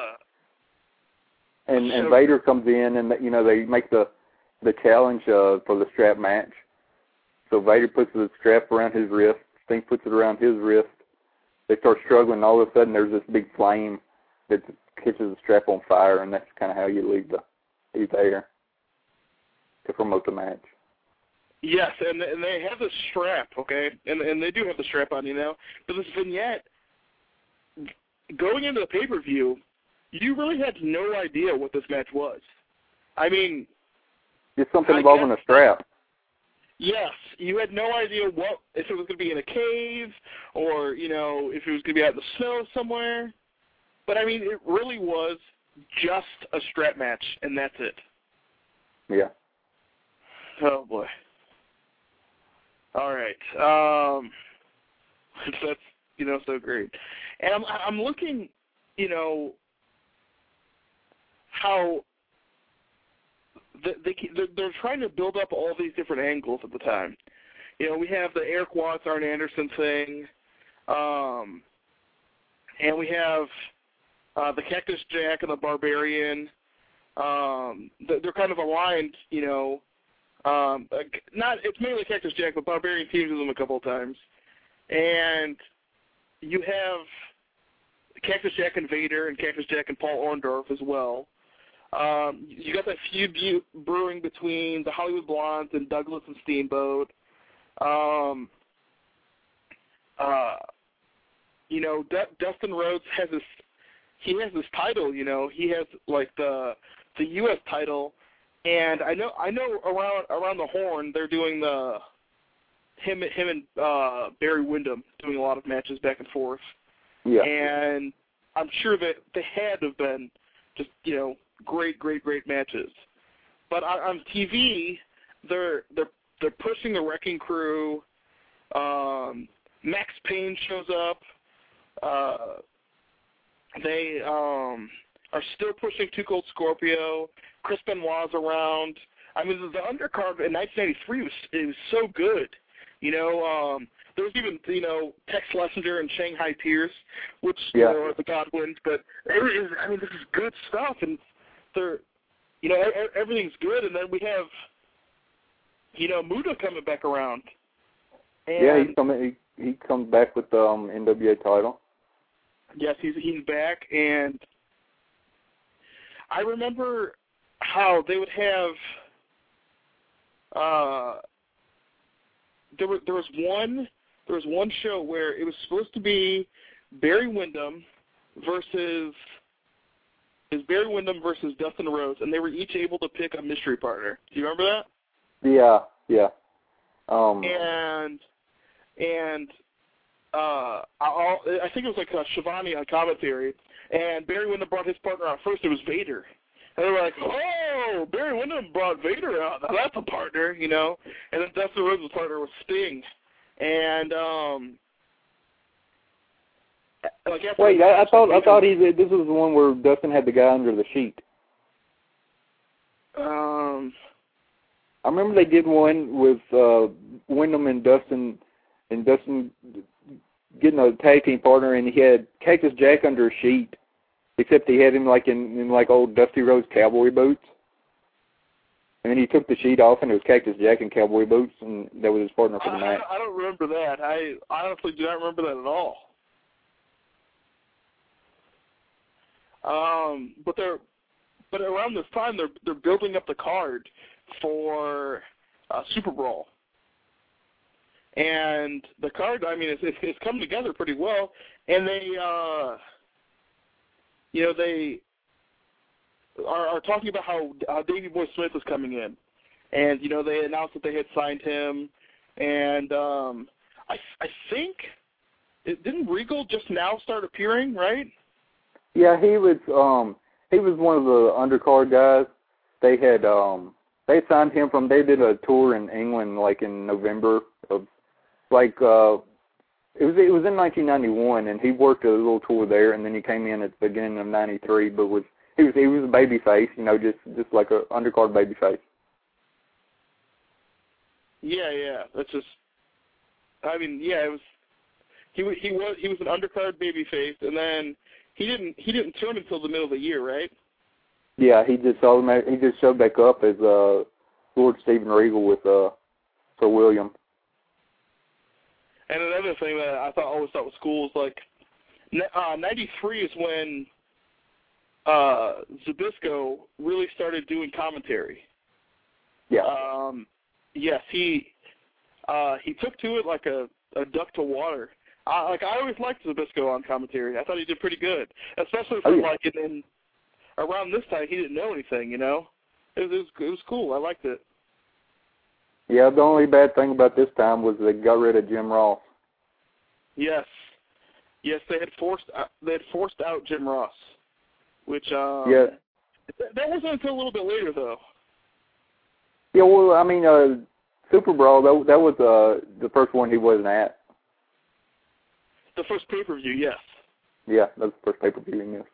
[SPEAKER 3] And, and
[SPEAKER 2] so
[SPEAKER 3] Vader comes in, and, you know, they make the, the challenge uh, for the strap match. So Vader puts the strap around his wrist. Sting puts it around his wrist. They start struggling, and all of a sudden there's this big flame that catches the strap on fire, and that's kind of how you leave the leave there to promote the match.
[SPEAKER 2] Yes, and and they have the strap, okay, and and they do have the strap on you now. But this vignette, going into the pay-per-view, you really had no idea what this match was. I mean,
[SPEAKER 3] it's something
[SPEAKER 2] I
[SPEAKER 3] involving
[SPEAKER 2] guess,
[SPEAKER 3] a strap.
[SPEAKER 2] Yes, you had no idea what if it was going to be in a cave or, you know, if it was going to be out in the snow somewhere. But, I mean, it really was just a strap match, and that's it.
[SPEAKER 3] Yeah.
[SPEAKER 2] Oh, boy. All right. Um, that's, you know, so great. And I'm, I'm looking, you know, how They, they, they're trying to build up all these different angles at the time. You know, we have the Eric Watts, Arn Anderson thing, um, and we have uh, the Cactus Jack and the Barbarian. um, they're kind of aligned, you know. Um, not it's mainly Cactus Jack, but Barbarian teams with them a couple of times, and you have Cactus Jack and Vader, and Cactus Jack and Paul Orndorff as well. Um, you got that feud brewing between the Hollywood Blondes and Douglas and Steamboat. Um, uh, you know, D- Dustin Rhodes has this. He has this title. You know, he has like the the U S title. And I know, I know around around the Horn, they're doing the him, him and uh, Barry Windham doing a lot of matches back and forth.
[SPEAKER 3] Yeah.
[SPEAKER 2] And I'm sure that they had to have been just, you know, great, great, great matches. But on, on T V, they're they're they're pushing the Wrecking Crew. Um, Max Payne shows up. Uh, they um, are still pushing Too Cold Scorpio. Chris Benoit's around. I mean, the, the undercard in nineteen ninety-three was it was so good. You know, um, there was even you know Tex Schlesinger and Shanghai Pierce, which you
[SPEAKER 3] yeah.
[SPEAKER 2] know are the Godwins. But it is, I mean, this is good stuff, and they're, you know, everything's good. And then we have, you know, Muta coming back around. And
[SPEAKER 3] yeah, he's coming. He, he comes back with the um, N W A title.
[SPEAKER 2] Yes, he's he's back, and I remember how they would have uh there was there was one there was one show where it was supposed to be Barry Windham versus is Barry Windham versus Dustin Rhodes, and they were each able to pick a mystery partner. Do you remember that?
[SPEAKER 3] Yeah, yeah. Um
[SPEAKER 2] and and uh I'll, I think it was like uh, Shivani on commentary, and Barry Windham brought his partner out first. It was Vader. And they were like, oh, Barry Windham brought Vader out. Now that's a partner, you know. And then Dustin Rhodes' partner was Sting. And, um... Like after
[SPEAKER 3] Wait, I, I thought I thought he this was the one where Dustin had the guy under the sheet.
[SPEAKER 2] Um...
[SPEAKER 3] I remember they did one with uh, Windham and Dustin, and Dustin getting a tag team partner, and he had Cactus Jack under a sheet. Except he had him like in, in like old Dusty Rhodes cowboy boots. And then he took the sheet off and it was Cactus Jack in cowboy boots, and that was his partner for the
[SPEAKER 2] I,
[SPEAKER 3] match.
[SPEAKER 2] I don't remember that. I honestly do not remember that at all. Um, but they're but around this time they're they're building up the card for uh, Super Brawl. And the card, I mean, it's, it's, it's come together pretty well. And they uh You know, they are, are talking about how uh, Davey Boy Smith is coming in. And, you know, they announced that they had signed him. And um, I, I think, it, didn't Regal just now start appearing, right?
[SPEAKER 3] Yeah, he was um, he was one of the undercard guys. They had um, they signed him from, they did a tour in England like in November of, like, uh, It was it was in nineteen ninety-one, and he worked a little tour there, and then he came in at the beginning of ninety-three. But was he was he was a baby face, you know, just just like a undercard baby face.
[SPEAKER 2] Yeah, yeah, that's just. I mean, yeah, it was. He was he was he was an undercard baby face, and then he didn't he didn't turn until the middle of the year, right?
[SPEAKER 3] Yeah, he just he just showed back up as uh, Lord Steven Regal with uh, Sir William.
[SPEAKER 2] And another thing that I thought always thought was cool is like, uh, ninety-three is when uh, Zbyszko really started doing commentary.
[SPEAKER 3] Yeah.
[SPEAKER 2] Um, yes, he uh, he took to it like a, a duck to water. Uh, like I always liked Zbyszko on commentary. I thought he did pretty good, especially for
[SPEAKER 3] oh, yeah.
[SPEAKER 2] like in, in around this time he didn't know anything. You know, it was, it was it was cool. I liked it.
[SPEAKER 3] Yeah, the only bad thing about this time was they got rid of Jim Ross.
[SPEAKER 2] Yes, yes, they had forced uh, they had forced out Jim Ross, which um,
[SPEAKER 3] yeah,
[SPEAKER 2] that wasn't until a little bit later though.
[SPEAKER 3] Yeah, well, I mean, uh, Super Brawl that that was uh, the first one he wasn't at.
[SPEAKER 2] The first pay per view, yes.
[SPEAKER 3] Yeah, that was the first pay per view he missed.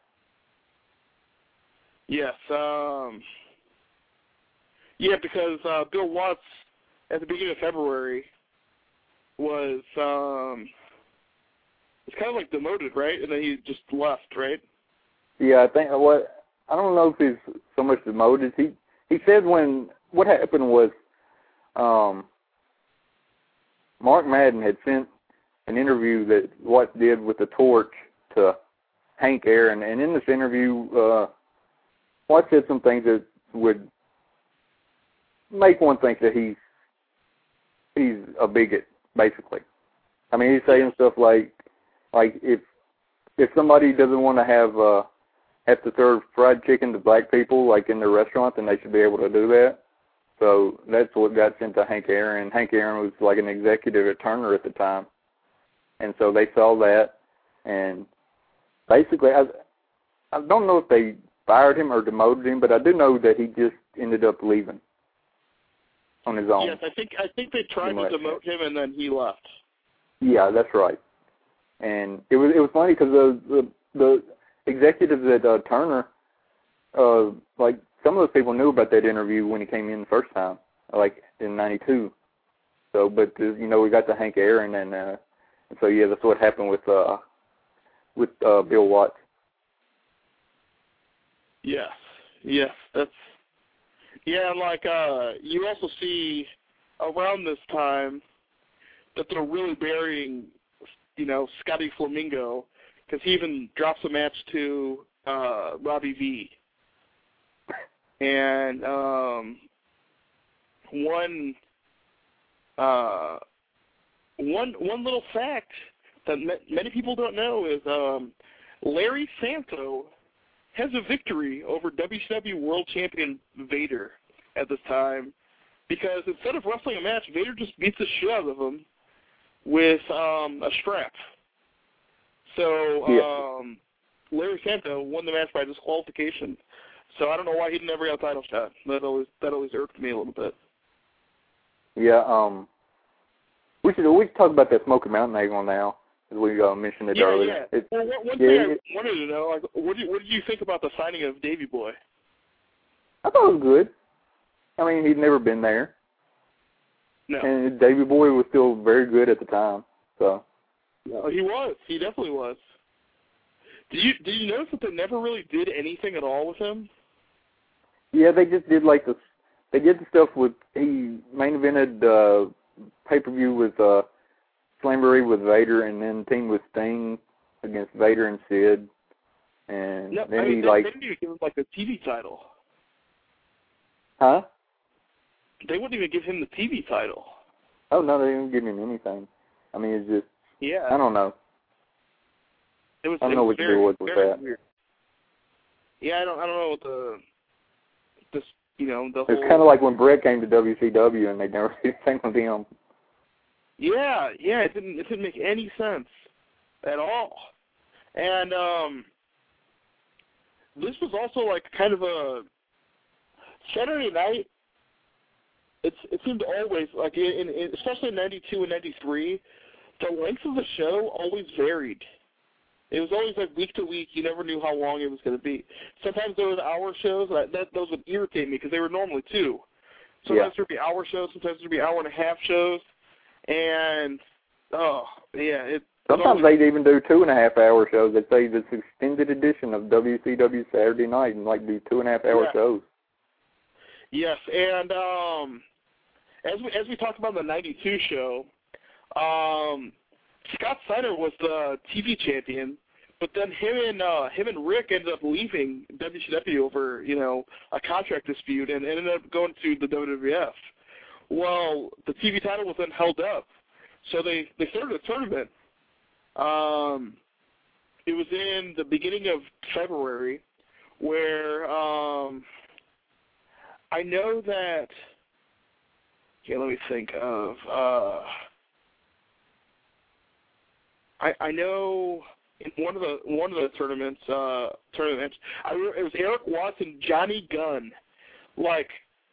[SPEAKER 2] Yes. Um, yeah, because uh, Bill Watts at the beginning of February was um, it's kind of like demoted, right? And then he just left, right?
[SPEAKER 3] Yeah, I think what I don't know if he's so much demoted. He he said when what happened was, um, Mark Madden had sent an interview that Watts did with the Torch to Hank Aaron, and in this interview, uh, Watts said some things that would make one think that he's he's a bigot, basically. I mean, he's saying stuff like, like if if somebody doesn't want to have uh, have to serve fried chicken to black people, like in their restaurant, then they should be able to do that. So that's what got sent to Hank Aaron. Hank Aaron was like an executive at Turner at the time, and so they saw that, and basically, I I don't know if they fired him or demoted him, but I do know that he just ended up leaving on his own.
[SPEAKER 2] Yes, I think I think they tried to demote him, and then he left.
[SPEAKER 3] Yeah, that's right. And it was it was funny because the, the the executives at uh, Turner, uh, like some of those people knew about that interview when he came in the first time, like in ninety-two. So, but uh, you know, we got to Hank Aaron, and, uh, and so yeah, that's what happened with uh, with uh, Bill Watts.
[SPEAKER 2] Yes, yes, that's yeah. And like uh, you also see around this time that they're really burying, you know, Scotty Flamingo, because he even drops a match to uh, Robbie V. And um, one, uh, one, one little fact that many people don't know is um, Larry Santo has a victory over W C W World Champion Vader at this time, because instead of wrestling a match, Vader just beats the shit out of him with um, a strap. So um, yeah. Larry Santo won the match by disqualification. So I don't know why he never got a title shot. That always that always irked me a little bit.
[SPEAKER 3] Yeah, um, we should we should talk about that Smoky Mountain angle now, as we uh, mentioned it
[SPEAKER 2] yeah,
[SPEAKER 3] earlier.
[SPEAKER 2] Yeah,
[SPEAKER 3] it,
[SPEAKER 2] well, one, one
[SPEAKER 3] yeah,
[SPEAKER 2] thing
[SPEAKER 3] it,
[SPEAKER 2] I wanted to know, like, what, do you, what did you think about the signing of Davey Boy?
[SPEAKER 3] I thought it was good. I mean, he'd never been there.
[SPEAKER 2] No.
[SPEAKER 3] And Davey Boy was still very good at the time. So.
[SPEAKER 2] No, he was. He definitely was. Did you did you notice that they never really did anything at all with him?
[SPEAKER 3] Yeah, they just did like the they did the stuff with he main evented uh, pay per view with uh, Slamboree with Vader, and then teamed with Sting against Vader and Sid, and
[SPEAKER 2] no,
[SPEAKER 3] then
[SPEAKER 2] I mean,
[SPEAKER 3] he
[SPEAKER 2] they,
[SPEAKER 3] like
[SPEAKER 2] they didn't even give him like the T V title.
[SPEAKER 3] Huh?
[SPEAKER 2] They wouldn't even give him the T V title.
[SPEAKER 3] Oh no, they didn't give him anything. I mean, it's just
[SPEAKER 2] yeah.
[SPEAKER 3] I don't know.
[SPEAKER 2] It was,
[SPEAKER 3] I don't
[SPEAKER 2] it
[SPEAKER 3] know
[SPEAKER 2] was
[SPEAKER 3] what
[SPEAKER 2] very,
[SPEAKER 3] to do with, with that.
[SPEAKER 2] Weird. Yeah, I don't I don't know what the this you know the
[SPEAKER 3] it's
[SPEAKER 2] whole.
[SPEAKER 3] It's kind of like when Brett came to W C W and they never did anything with him.
[SPEAKER 2] Yeah, yeah, it didn't it didn't make any sense at all. And um, this was also like kind of a Saturday night. It's it seemed always like in, in especially in ninety-two and ninety-three, the length of the show always varied. It was always like week to week. You never knew how long it was going to be. Sometimes there were hour shows. That, that those would irritate me because they were normally two. Sometimes
[SPEAKER 3] yeah.
[SPEAKER 2] there'd be hour shows. Sometimes there'd be hour and a half shows. And oh yeah, it.
[SPEAKER 3] Sometimes
[SPEAKER 2] always,
[SPEAKER 3] they'd even do two and a half hour shows. They'd say this extended edition of W C W Saturday Night and like do two and a half hour
[SPEAKER 2] yeah.
[SPEAKER 3] shows.
[SPEAKER 2] Yes, and um, as we as we talked about in the ninety-two show, um, Scott Steiner was the T V champion, but then him and uh, him and Rick ended up leaving W C W over you know a contract dispute and ended up going to the W W F. Well, the T V title was then held up, so they they started a tournament. Um, it was in the beginning of February, where um, I know that. Okay, let me think of. Uh, I I know in one of the one of the tournaments uh, tournaments I remember it was Eric Watts and Johnny Gunn, like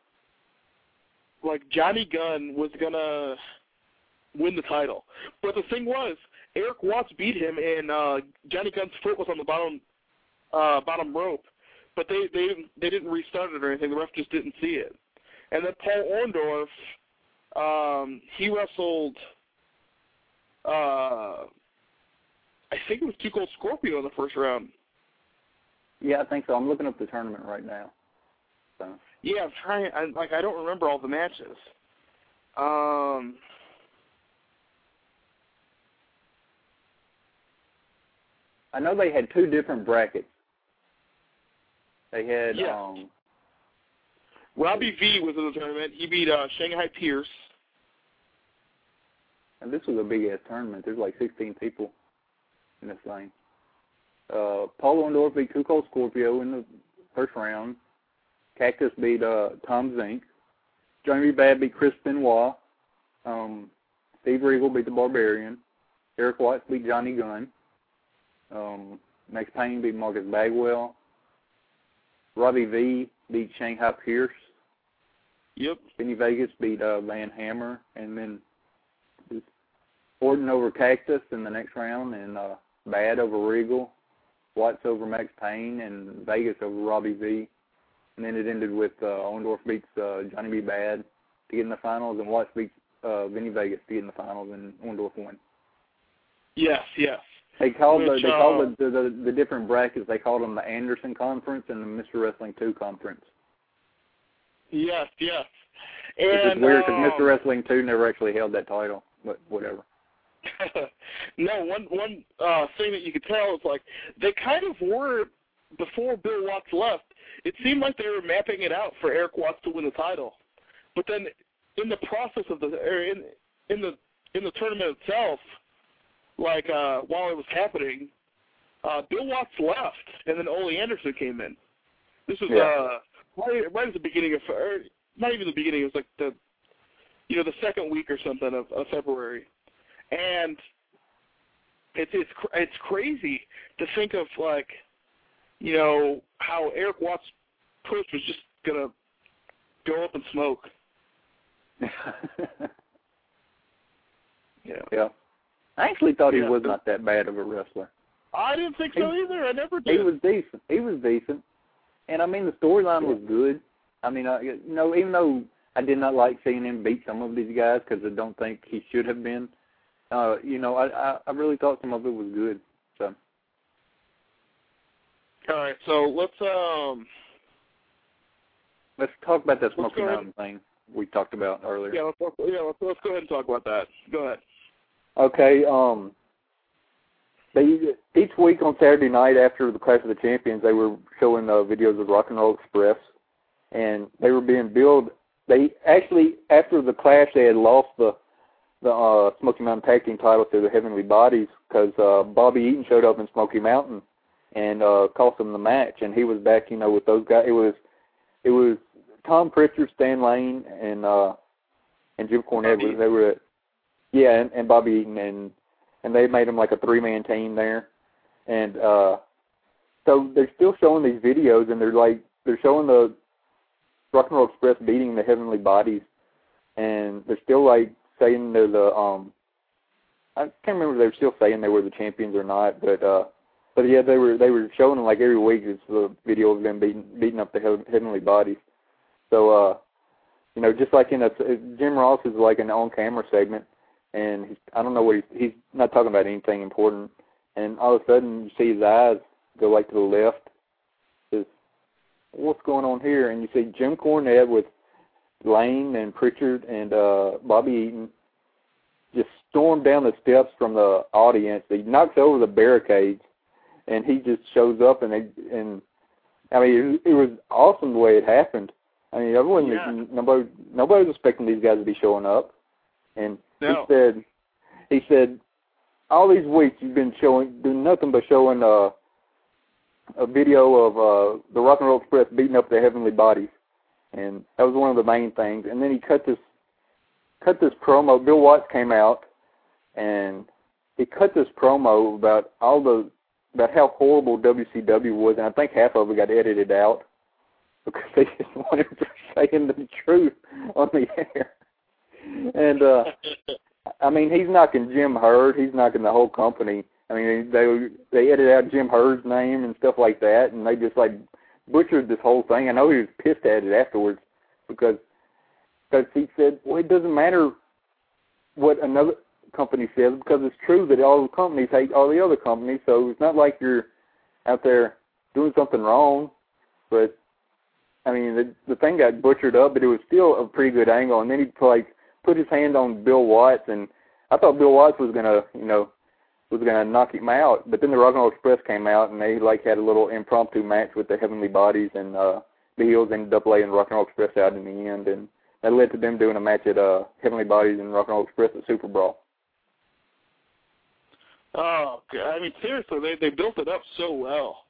[SPEAKER 2] like Johnny Gunn was gonna win the title, but the thing was Eric Watts beat him and uh, Johnny Gunn's foot was on the bottom uh, bottom rope, but they they didn't they didn't restart it or anything. The ref just didn't see it, and then Paul Orndorff. Um, he wrestled, uh, I think it was Too Cold Scorpio in the first round.
[SPEAKER 3] Yeah, I think so. I'm looking up the tournament right now. So.
[SPEAKER 2] Yeah, I'm trying. I, like I don't remember all the matches. Um.
[SPEAKER 3] I know they had two different brackets. They had
[SPEAKER 2] yeah.
[SPEAKER 3] um.
[SPEAKER 2] Robbie V was in the tournament. He beat uh, Shanghai Pierce.
[SPEAKER 3] And this was a big ass tournament. There's like sixteen people in this thing. Uh, Paulo Ondorf beat Kuko Scorpio in the first round. Cactus beat uh, Tom Zink. Johnny B. Bad beat Chris Benoit. Um, Steve Regal beat the Barbarian. Eric Watts beat Johnny Gunn. Um, Max Payne beat Marcus Bagwell. Robbie V beat Shanghai Pierce.
[SPEAKER 2] Yep.
[SPEAKER 3] Vinny Vegas beat uh, Van Hammer. And then Orton over Cactus in the next round. And uh, Bad over Regal. Watts over Max Payne. And Vegas over Robbie V. And then it ended with uh, Orndorff beats uh, Johnny B. Bad to get in the finals. And Watts beats uh, Vinny Vegas to get in the finals. And Orndorff won.
[SPEAKER 2] Yes, yes.
[SPEAKER 3] They called
[SPEAKER 2] Which,
[SPEAKER 3] the they
[SPEAKER 2] uh,
[SPEAKER 3] called the, the the different brackets. They called them the Anderson Conference and the Mister Wrestling Two Conference.
[SPEAKER 2] Yes, yes.
[SPEAKER 3] Which
[SPEAKER 2] And
[SPEAKER 3] is weird because
[SPEAKER 2] um,
[SPEAKER 3] Mister Wrestling Two never actually held that title, but whatever.
[SPEAKER 2] no, one one uh, thing that you could tell is like they kind of were before Bill Watts left. It seemed like they were mapping it out for Eric Watts to win the title, but then in the process of the or in in the in the tournament itself. Like, uh, while it was happening, uh, Bill Watts left, and then Ole Anderson came in. This was,
[SPEAKER 3] yeah.
[SPEAKER 2] uh, right, right at the beginning of, or not even the beginning, it was like the, you know, the second week or something of, of February. And it's, it's, it's crazy to think of, like, you know, how Eric Watts' push was just going to go up in smoke. yeah.
[SPEAKER 3] Yeah. I actually thought he
[SPEAKER 2] yeah.
[SPEAKER 3] was not that bad of a wrestler.
[SPEAKER 2] I didn't think so
[SPEAKER 3] he,
[SPEAKER 2] either. I never did.
[SPEAKER 3] He was decent. He was decent. And, I mean, the storyline was good. I mean, I, you know, even though I did not like seeing him beat some of these guys because I don't think he should have been, uh, you know, I, I, I really thought some of it was good. So.
[SPEAKER 2] All right, so let's um.
[SPEAKER 3] Let's talk about that Smoky
[SPEAKER 2] go ahead.
[SPEAKER 3] Mountain thing we talked about earlier.
[SPEAKER 2] Yeah, let's, yeah, let's, let's go ahead and talk about that. Go ahead.
[SPEAKER 3] Okay, um, they each week on Saturday night after the Clash of the Champions, they were showing uh, videos of Rock and Roll Express, and they were being billed. They actually, after the Clash, they had lost the the uh, Smoky Mountain Tag Team titles to the Heavenly Bodies because uh, Bobby Eaton showed up in Smoky Mountain and uh, cost them the match, and he was back, you know, with those guys. It was it was Tom Pritchard, Stan Lane, and uh, and Jim Cornette. Was, they were. Yeah, and, and Bobby Eaton, and and they made them like a three-man team there, and uh, so they're still showing these videos, and they're like they're showing the Rock and Roll Express beating the Heavenly Bodies, and they're still like saying they're the um, I can't remember if they were still saying they were the champions or not, but uh, but yeah, they were they were showing them like every week. It's the video of them beating beating up the Heavenly Bodies, so uh, you know, just like in a Jim Ross is like an on-camera segment. And he's, I don't know what he's, he's not talking about anything important. And all of a sudden, you see his eyes go like to the left. Says, what's going on here? And you see Jim Cornette with Lane and Pritchard and uh, Bobby Eaton just storm down the steps from the audience. He knocks over the barricades, and he just shows up. And they, and I mean, it, it was awesome the way it happened. I mean, everyone,
[SPEAKER 2] Yeah.
[SPEAKER 3] nobody, nobody was expecting these guys to be showing up. And
[SPEAKER 2] No.
[SPEAKER 3] he said, he said, all these weeks you've been showing, doing nothing but showing uh, a video of uh, the Rock and Roll Express beating up the Heavenly Bodies, and that was one of the main things. And then he cut this, cut this promo. Bill Watts came out, and he cut this promo about all the, about how horrible W C W was, and I think half of it got edited out because they just wanted to saying the truth on the air. And, uh, I mean, he's knocking Jim Herd. He's knocking the whole company. I mean, they they edited out Jim Herd's name and stuff like that, and they just, like, butchered this whole thing. I know he was pissed at it afterwards because because he said, well, it doesn't matter what another company says because it's true that all the companies hate all the other companies, so it's not like you're out there doing something wrong, but I mean, the the thing got butchered up, but it was still a pretty good angle. And then he like put his hand on Bill Watts, and I thought Bill Watts was gonna, you know, was gonna knock him out. But then the Rock and Roll Express came out, and they like had a little impromptu match with the Heavenly Bodies, and uh, the Heels ended up laying Rock and Roll Express out in the end, and that led to them doing a match at uh, Heavenly Bodies and Rock and Roll Express at Super Brawl.
[SPEAKER 2] Oh, I mean, seriously, they they built it up so well.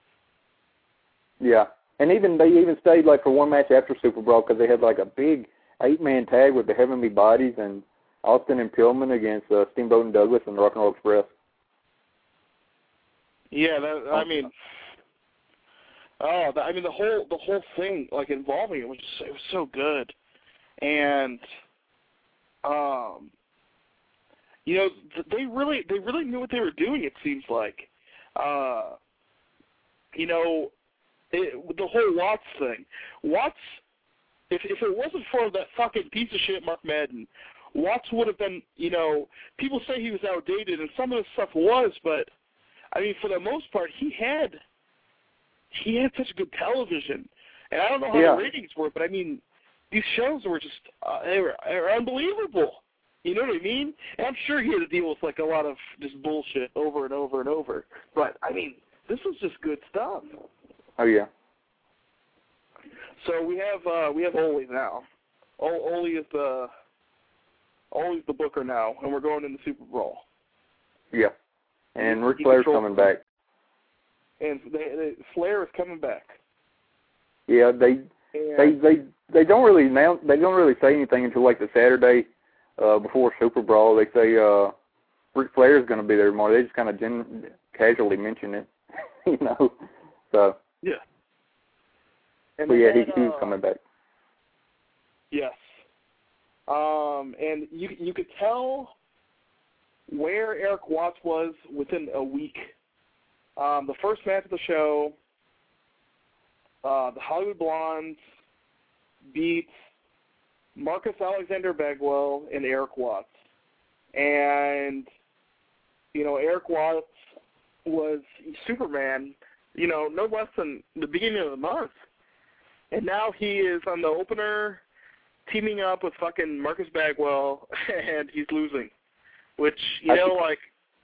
[SPEAKER 3] Yeah. And even they even stayed like for one match after Super Brawl because they had like a big eight-man tag with the Heavenly Bodies and Austin and Pillman against uh, Steamboat and Douglas and Rock and Roll Express.
[SPEAKER 2] Yeah, that, I mean, oh, I mean the whole the whole thing like involving it was just, it was so good, and um, you know they really they really knew what they were doing. It seems like, uh, you know. It, the whole Watts thing. Watts, if if it wasn't for that fucking piece of shit Mark Madden, Watts would have been, you know, people say he was outdated, and some of the stuff was, but, I mean, for the most part, he had, he had such good television. And I don't know how
[SPEAKER 3] yeah.
[SPEAKER 2] the ratings were, but, I mean, these shows were just, uh, they, were, they were unbelievable. You know what I mean? And I'm sure he had to deal with, like, a lot of just bullshit over and over and over. But, I mean, this was just good stuff.
[SPEAKER 3] Oh yeah.
[SPEAKER 2] So we have uh, we have Ole now. Ole is the Ole's the booker now, and we're going in the Super Bowl.
[SPEAKER 3] Yeah, and Ric
[SPEAKER 2] He
[SPEAKER 3] Flair's
[SPEAKER 2] controls
[SPEAKER 3] coming
[SPEAKER 2] them.
[SPEAKER 3] back.
[SPEAKER 2] And they, they, Flair is coming back.
[SPEAKER 3] Yeah, they
[SPEAKER 2] and
[SPEAKER 3] they they they don't really announce, they don't really say anything until like the Saturday uh, before Super Brawl. They say uh, Ric Flair is going to be there tomorrow. They just kind of gen- casually mention it, you know. So.
[SPEAKER 2] Yeah. And
[SPEAKER 3] But yeah,
[SPEAKER 2] then,
[SPEAKER 3] he, he's
[SPEAKER 2] uh,
[SPEAKER 3] coming back.
[SPEAKER 2] Yes. Um, and you you could tell where Eric Watts was within a week. Um, the first match of the show, uh, the Hollywood Blondes beat Marcus Alexander Bagwell and Eric Watts. And, you know, Eric Watts was Superman, you know, no less than the beginning of the month. And now he is on the opener teaming up with fucking Marcus Bagwell, and he's losing. Which, you
[SPEAKER 3] I
[SPEAKER 2] know,
[SPEAKER 3] just,
[SPEAKER 2] like...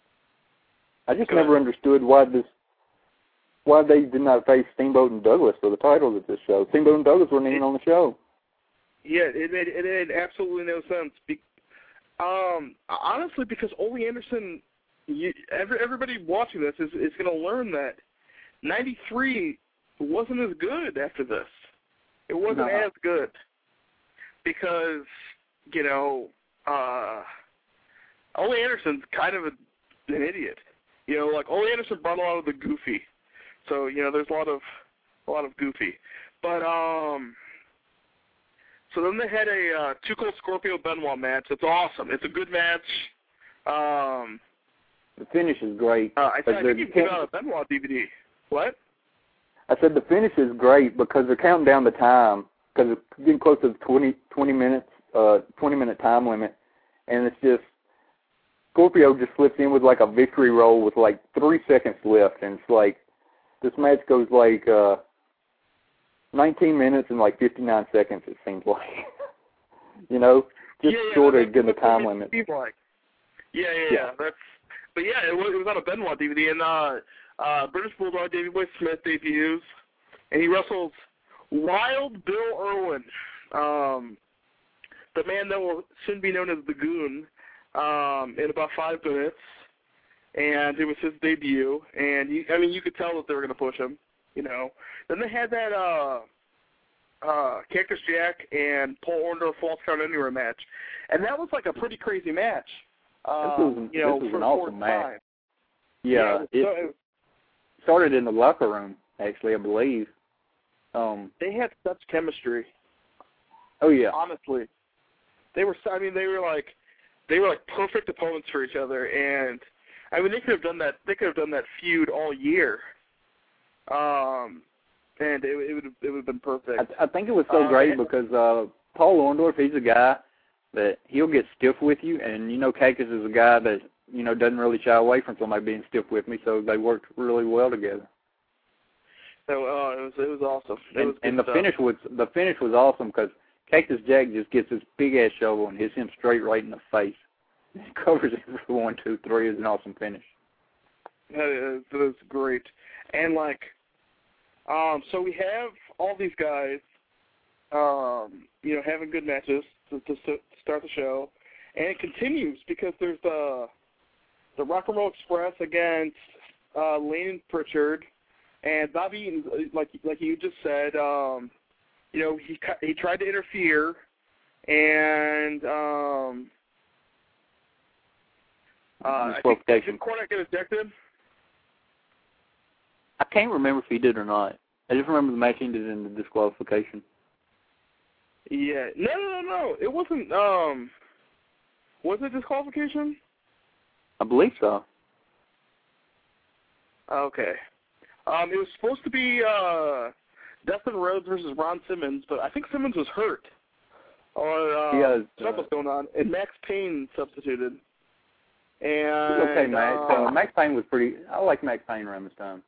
[SPEAKER 3] I just never ahead. understood why this, why they did not face Steamboat and Douglas for the titles at this show. Steamboat and Douglas weren't even
[SPEAKER 2] it,
[SPEAKER 3] on the show.
[SPEAKER 2] Yeah, it made, it made absolutely no sense. Be, um, honestly, because Ole Anderson, you, every, everybody watching this is, is going to learn that ninety-three wasn't as good after this. It wasn't
[SPEAKER 3] no.
[SPEAKER 2] as good because, you know, uh, Ole Anderson's kind of a, an idiot. You know, like Ole Anderson brought a lot of the goofy. So, you know, there's a lot of a lot of goofy. But um so then they had a uh, Too Cold Scorpio Benoit match. It's awesome. It's a good match. Um
[SPEAKER 3] The finish is great.
[SPEAKER 2] uh, I,
[SPEAKER 3] like
[SPEAKER 2] I think you came out a Benoit D V D. What?
[SPEAKER 3] I said the finish is great because they're counting down the time because it's getting close to the twenty, twenty minutes, uh, twenty minute time limit, and it's just Scorpio just slips in with like a victory roll with like three seconds left, and it's like this match goes like uh, nineteen minutes and like fifty-nine seconds. It seems like, you know, just
[SPEAKER 2] yeah, yeah,
[SPEAKER 3] short
[SPEAKER 2] that,
[SPEAKER 3] of getting the time
[SPEAKER 2] it
[SPEAKER 3] limit.
[SPEAKER 2] Like. Yeah, yeah, yeah,
[SPEAKER 3] yeah.
[SPEAKER 2] That's but yeah, it was, it was on a Benoit D V D, and uh, uh, British Bulldog Davey Boy Smith debuts, and he wrestles Wild Bill Irwin, um, the man that will soon be known as the Goon, um, in about five minutes, and it was his debut, and you, I mean, you could tell that they were going to push him, you know. Then they had that uh, uh, Cactus Jack and Paul Orndorff False Count Anywhere match, and that was like a pretty crazy match. Um,
[SPEAKER 3] this was,
[SPEAKER 2] you know,
[SPEAKER 3] this was
[SPEAKER 2] for
[SPEAKER 3] an
[SPEAKER 2] the
[SPEAKER 3] awesome
[SPEAKER 2] fourth
[SPEAKER 3] match.
[SPEAKER 2] time.
[SPEAKER 3] Yeah,
[SPEAKER 2] yeah
[SPEAKER 3] it,
[SPEAKER 2] so it
[SPEAKER 3] started in the locker room, actually, I believe. Um,
[SPEAKER 2] they had such chemistry.
[SPEAKER 3] oh yeah,
[SPEAKER 2] Honestly, they were. I mean, they were like, they were like perfect opponents for each other, and I mean, they could have done that. They could have done that feud all year. Um, and it, it would have, it would have been perfect.
[SPEAKER 3] I, I think it was so
[SPEAKER 2] uh,
[SPEAKER 3] great
[SPEAKER 2] and,
[SPEAKER 3] because uh, Paul Orndorff, he's a guy that he'll get stiff with you, and you know, Cactus is a guy that you know doesn't really shy away from somebody being stiff with me, so they worked really well together.
[SPEAKER 2] So, uh, it was it was awesome. It
[SPEAKER 3] and
[SPEAKER 2] was good
[SPEAKER 3] and the
[SPEAKER 2] stuff.
[SPEAKER 3] finish was the finish was awesome because Cactus Jack just gets this big ass shovel and hits him straight right in the face. It covers it for one, two, three. It's an awesome finish.
[SPEAKER 2] That is, that is great. And like, um, so we have all these guys, um, you know, having good matches to, to, to start the show, and it continues because there's the the Rock and Roll Express against uh, Lane and Pritchard, and Bobby Eaton, like like you just said, um, you know, he he tried to interfere, and um, uh, I think, did Cornette get ejected?
[SPEAKER 3] I can't remember if he did or not. I just remember the match ended in the disqualification.
[SPEAKER 2] Yeah. No, no, no, no. It wasn't, um, was it disqualification?
[SPEAKER 3] I believe so.
[SPEAKER 2] Okay. Um, it was supposed to be, uh, Dustin Rhodes versus Ron Simmons, but I think Simmons was hurt. Or, uh,
[SPEAKER 3] yeah,
[SPEAKER 2] something
[SPEAKER 3] uh,
[SPEAKER 2] was going on. And Max Payne substituted. And,
[SPEAKER 3] okay, Max.
[SPEAKER 2] Uh,
[SPEAKER 3] Uh, Max Payne was pretty, I like Max Payne around this time.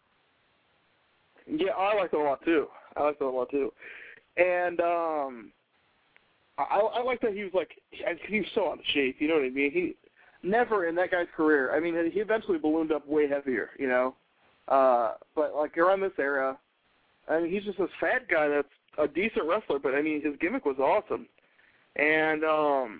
[SPEAKER 2] Yeah, I liked it a lot too. I liked it a lot too, and um, I, I like that he was like he, he was so out of shape. You know what I mean? He never in that guy's career. I mean, he eventually ballooned up way heavier. You know, uh, but like around this era, I mean, he's just this fat guy that's a decent wrestler. But I mean, his gimmick was awesome. And um,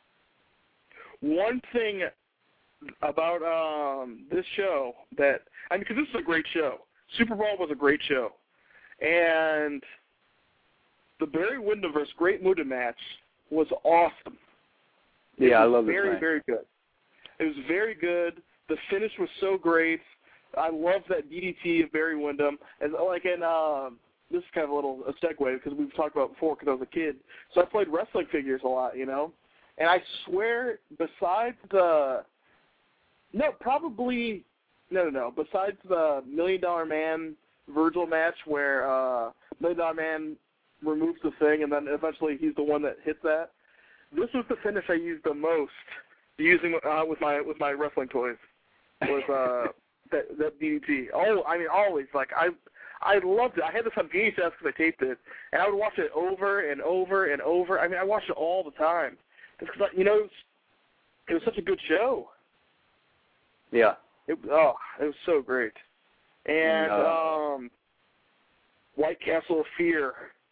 [SPEAKER 2] one thing about um, this show that I mean, because this is a great show. Super Brawl was a great show. And the Barry Windham versus Great Muta match was awesome. It
[SPEAKER 3] yeah,
[SPEAKER 2] was
[SPEAKER 3] I love it.
[SPEAKER 2] Very,
[SPEAKER 3] match.
[SPEAKER 2] very good. It was very good. The finish was so great. I love that D D T of Barry Windham. As like in um, this is kind of a little a segue because we've talked about it before because I was a kid. So I played wrestling figures a lot, you know. And I swear, besides the no, probably. No, no, no. Besides the Million Dollar Man Virgil match where uh, Million Dollar Man removes the thing and then eventually he's the one that hits that, this was the finish I used the most using uh, with my with my wrestling toys. Was uh, that that D D T? Oh, I mean always. Like I I loved it. I had this on V H S because I taped it, and I would watch it over and over and over. I mean I watched it all the time. Just because you know it was, it was such a good show.
[SPEAKER 3] Yeah.
[SPEAKER 2] It, oh, it was so great. And
[SPEAKER 3] uh,
[SPEAKER 2] um, White Castle of Fear.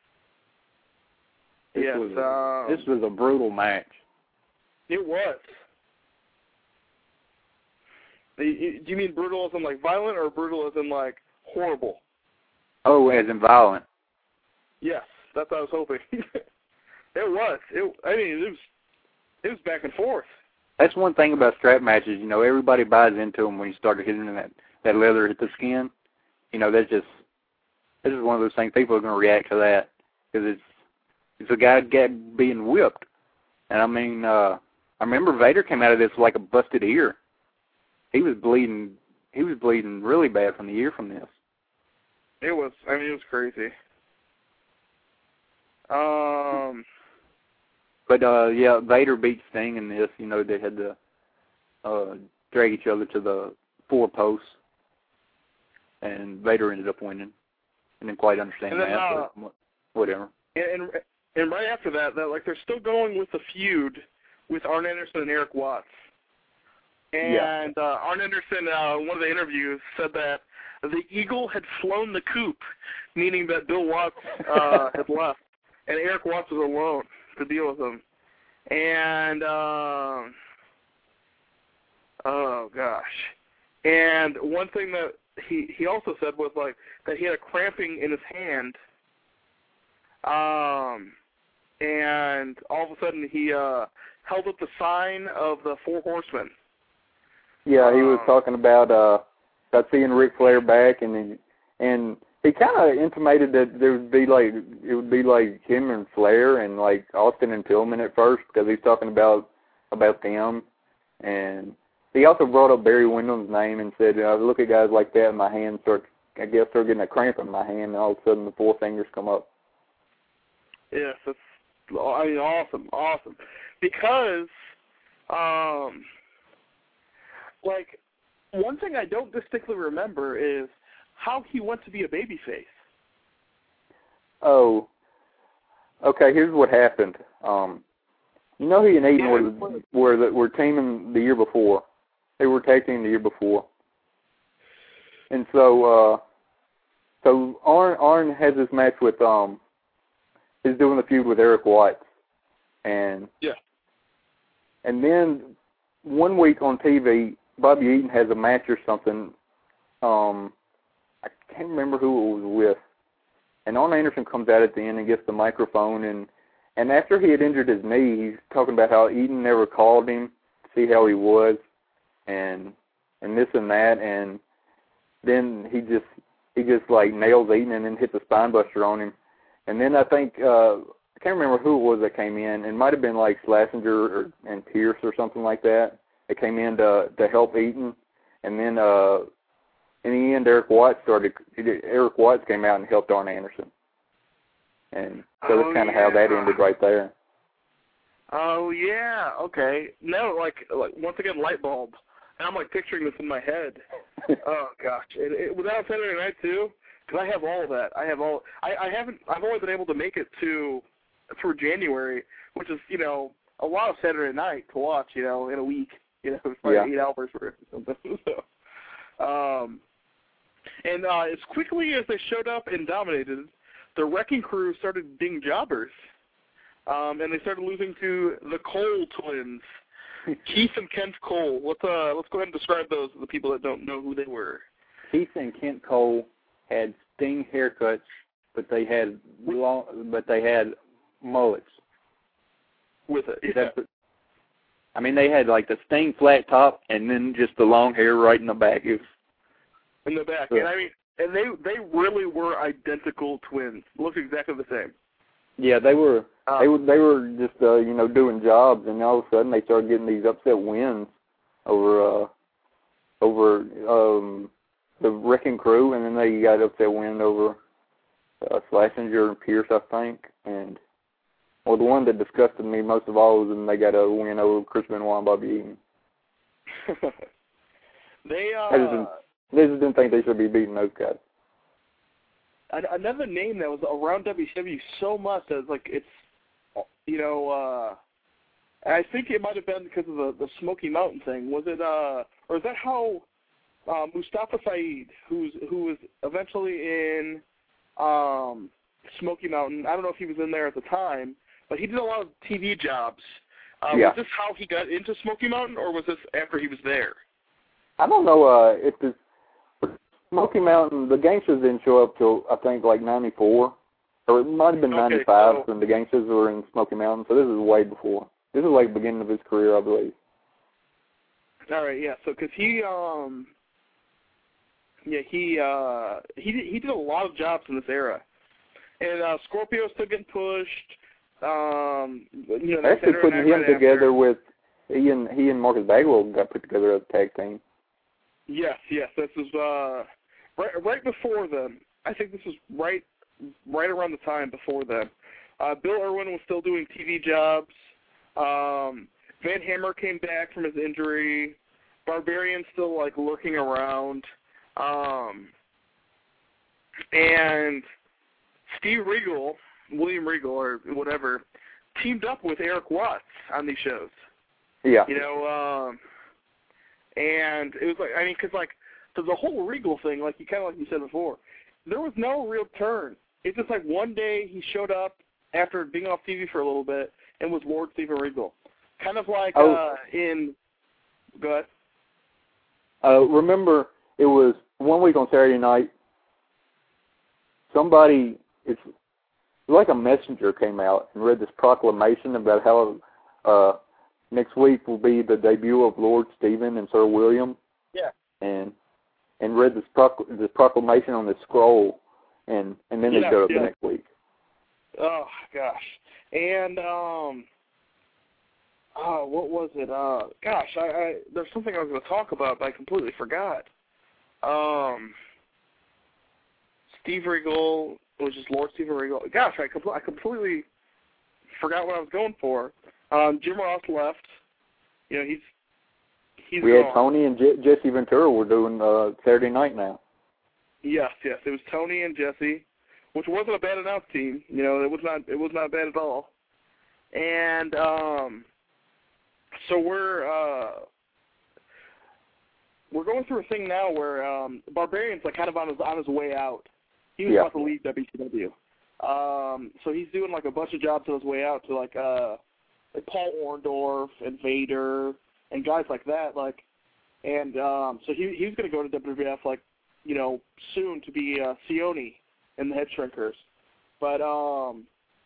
[SPEAKER 3] This
[SPEAKER 2] yes,
[SPEAKER 3] was a,
[SPEAKER 2] um,
[SPEAKER 3] this was a brutal match.
[SPEAKER 2] It was. Do you mean brutal as in like violent or brutal as in like horrible?
[SPEAKER 3] Oh, as in violent.
[SPEAKER 2] Yes, that's what I was hoping. It was. It. I mean, it was. It was back and forth.
[SPEAKER 3] That's one thing about strap matches. You know, everybody buys into them when you start hitting that that leather hit the skin. You know, that's just that's just one of those things. People are going to react to that because it's it's a guy get being whipped. And I mean, uh, I remember Vader came out of this like a busted ear. He was bleeding. He was bleeding really bad from the ear from this.
[SPEAKER 2] It was. I mean, it was crazy. Um.
[SPEAKER 3] But, uh, yeah, Vader beat Sting in this. You know, they had to uh, drag each other to the four posts, and Vader ended up winning. I didn't quite understand
[SPEAKER 2] and then,
[SPEAKER 3] that,
[SPEAKER 2] uh,
[SPEAKER 3] but whatever.
[SPEAKER 2] And, and and right after that, that like they're still going with the feud with Arn Anderson and Eric Watts. And
[SPEAKER 3] yeah.
[SPEAKER 2] uh, Arn Anderson, uh, in one of the interviews, said that the Eagle had flown the coop, meaning that Bill Watts uh, had left, and Eric Watts was alone to deal with him. And, um, oh, gosh. And one thing that he, he also said was, like, that he had a cramping in his hand, um, and all of a sudden he uh, held up the sign of the Four Horsemen.
[SPEAKER 3] Yeah, he was
[SPEAKER 2] um,
[SPEAKER 3] talking about uh, about seeing Ric Flair back, and he, and he kind of intimated that there would be like it would be like him and Flair and like Austin and Pillman at first because he's talking about about them, and he also brought up Barry Windham's name and said, I look at guys like that, and my hand starts, I guess, start getting a cramp in my hand, and all of a sudden the four fingers come up.
[SPEAKER 2] Yes, that's I mean awesome, awesome, because um. Like, one thing I don't distinctly remember is how he went to be a babyface.
[SPEAKER 3] Oh, okay. Here's what happened. Um, you know, he and Eaton
[SPEAKER 2] Yeah,
[SPEAKER 3] were were the, were teaming the year before. They were tag team the year before, and so uh, so Arn Arn has this match with um, he's doing the feud with Eric Watts, and
[SPEAKER 2] yeah,
[SPEAKER 3] and then one week on T V, Bobby Eaton has a match or something. Um, I can't remember who it was with. And Arn Anderson comes out at the end and gets the microphone, and, and after he had injured his knee, he's talking about how Eaton never called him to see how he was, and and this and that, and then he just he just like nails Eaton and then hits a spine buster on him, and then I think uh, I can't remember who it was that came in. It might have been like Slasinger or, and Pierce or something like that. They came in to to help Eaton, and then. Uh, In the end, Eric Watts started. Eric Watts came out and helped Arn Anderson, and so
[SPEAKER 2] oh,
[SPEAKER 3] that's kind of
[SPEAKER 2] yeah.
[SPEAKER 3] how that ended right there.
[SPEAKER 2] Oh yeah, okay. No, like, like once again, light bulb. And I'm like picturing this in my head. Oh gosh, it, it, without Saturday Night too, because I have all of that. I have all. I, I haven't. I've only been able to make it to through January, which is you know a lot of Saturday Night to watch. You know, in a week. You know, it's like
[SPEAKER 3] yeah.
[SPEAKER 2] eight hours or something. so, um. And uh, as quickly as they showed up and dominated, the Wrecking Crew started being jobbers. Um, and they started losing to the Cole twins, Keith and Kent Cole. Let's, uh, let's go ahead and describe those to the people that don't know who they were.
[SPEAKER 3] Keith and Kent Cole had Sting haircuts, but they had long, but they had mullets.
[SPEAKER 2] With it, yeah.
[SPEAKER 3] What, I mean, they had like the Sting flat top and then just the long hair right in the back. It was,
[SPEAKER 2] In the back,
[SPEAKER 3] yeah.
[SPEAKER 2] and I mean, and they they really were identical twins. Looked exactly the same.
[SPEAKER 3] Yeah, they were.
[SPEAKER 2] Um,
[SPEAKER 3] they were. They were just uh, you know doing jobs, and all of a sudden they started getting these upset wins over uh, over um, the Wrecking Crew, and then they got upset win over uh, Slasinger and Pierce, I think, and well, the one that disgusted me most of all was when they got a win over Chris Benoit and Bobby Eaton.
[SPEAKER 2] they uh.
[SPEAKER 3] I just didn't, They just didn't think they should be beating those guys.
[SPEAKER 2] Another name that was around W C W so much that it's like it's, you know, uh, I think it might have been because of the, the Smoky Mountain thing. Was it, uh, or is that how uh, Mustafa Saeed, who's who was eventually in um, Smoky Mountain? I don't know if he was in there at the time, but he did a lot of T V jobs. Uh,
[SPEAKER 3] yeah.
[SPEAKER 2] Was this how he got into Smoky Mountain, or was this after he was there?
[SPEAKER 3] I don't know uh, if this. Smoky Mountain, the Gangsters didn't show up till, I think, like ninety-four. Or it might have been
[SPEAKER 2] okay,
[SPEAKER 3] ninety-five
[SPEAKER 2] so,
[SPEAKER 3] when the Gangsters were in Smoky Mountain, so this is way before. This is like the beginning of his career, I believe.
[SPEAKER 2] All right, yeah, so because he, um, yeah, he, uh, he did, he did a lot of jobs in this era. And uh, Scorpio's still getting pushed. Um, you know,
[SPEAKER 3] Actually putting him
[SPEAKER 2] right
[SPEAKER 3] together
[SPEAKER 2] after.
[SPEAKER 3] with, he and, he and Marcus Bagwell got put together as a tag team.
[SPEAKER 2] Yes, yes, this was uh, right, right before then. I think this was right, right around the time before then. Uh, Bill Irwin was still doing T V jobs. Um, Van Hammer came back from his injury. Barbarian's still like lurking around. Um, and Steve Regal, William Regal or whatever, teamed up with Eric Watts on these shows.
[SPEAKER 3] Yeah.
[SPEAKER 2] You know. Um, And it was like, I mean, because like the, the whole Regal thing, like you kind of like you said before, there was no real turn. It's just like one day he showed up after being off T V for a little bit and was Lord Steven Regal, kind of like
[SPEAKER 3] oh.
[SPEAKER 2] uh, in. Go ahead.
[SPEAKER 3] Uh, remember, it was one week on Saturday night. Somebody, it's like a messenger came out and read this proclamation about how. Uh, Next week will be the debut of Lord Steven and Sir William.
[SPEAKER 2] Yeah.
[SPEAKER 3] And and read this, proc- this proclamation on this scroll, and, and then
[SPEAKER 2] yeah,
[SPEAKER 3] they showed up
[SPEAKER 2] yeah.
[SPEAKER 3] the next week.
[SPEAKER 2] Oh gosh. And um, oh, what was it? Uh, gosh, I, I there's something I was going to talk about, but I completely forgot. Um, Steve Regal was just Lord Steven Regal. Gosh, I, compl- I completely forgot what I was going for. Um, Jim Ross left. You know, he's he's
[SPEAKER 3] We
[SPEAKER 2] gone.
[SPEAKER 3] had Tony and Je- Jesse Ventura were doing uh, Saturday night now.
[SPEAKER 2] Yes, yes, it was Tony and Jesse, which wasn't a bad announce team. You know, it was not it was not bad at all. And um, so we're uh, we're going through a thing now where um, Barbarian's like kind of on his on his way out. He was
[SPEAKER 3] yeah.
[SPEAKER 2] about to leave W C W. Um, so he's doing like a bunch of jobs on his way out to like uh, like Paul Orndorff and Vader and guys like that. Like, and um, so he he's going to go to W W F like, you know, soon to be uh, Sione in the Head Shrinkers. But um,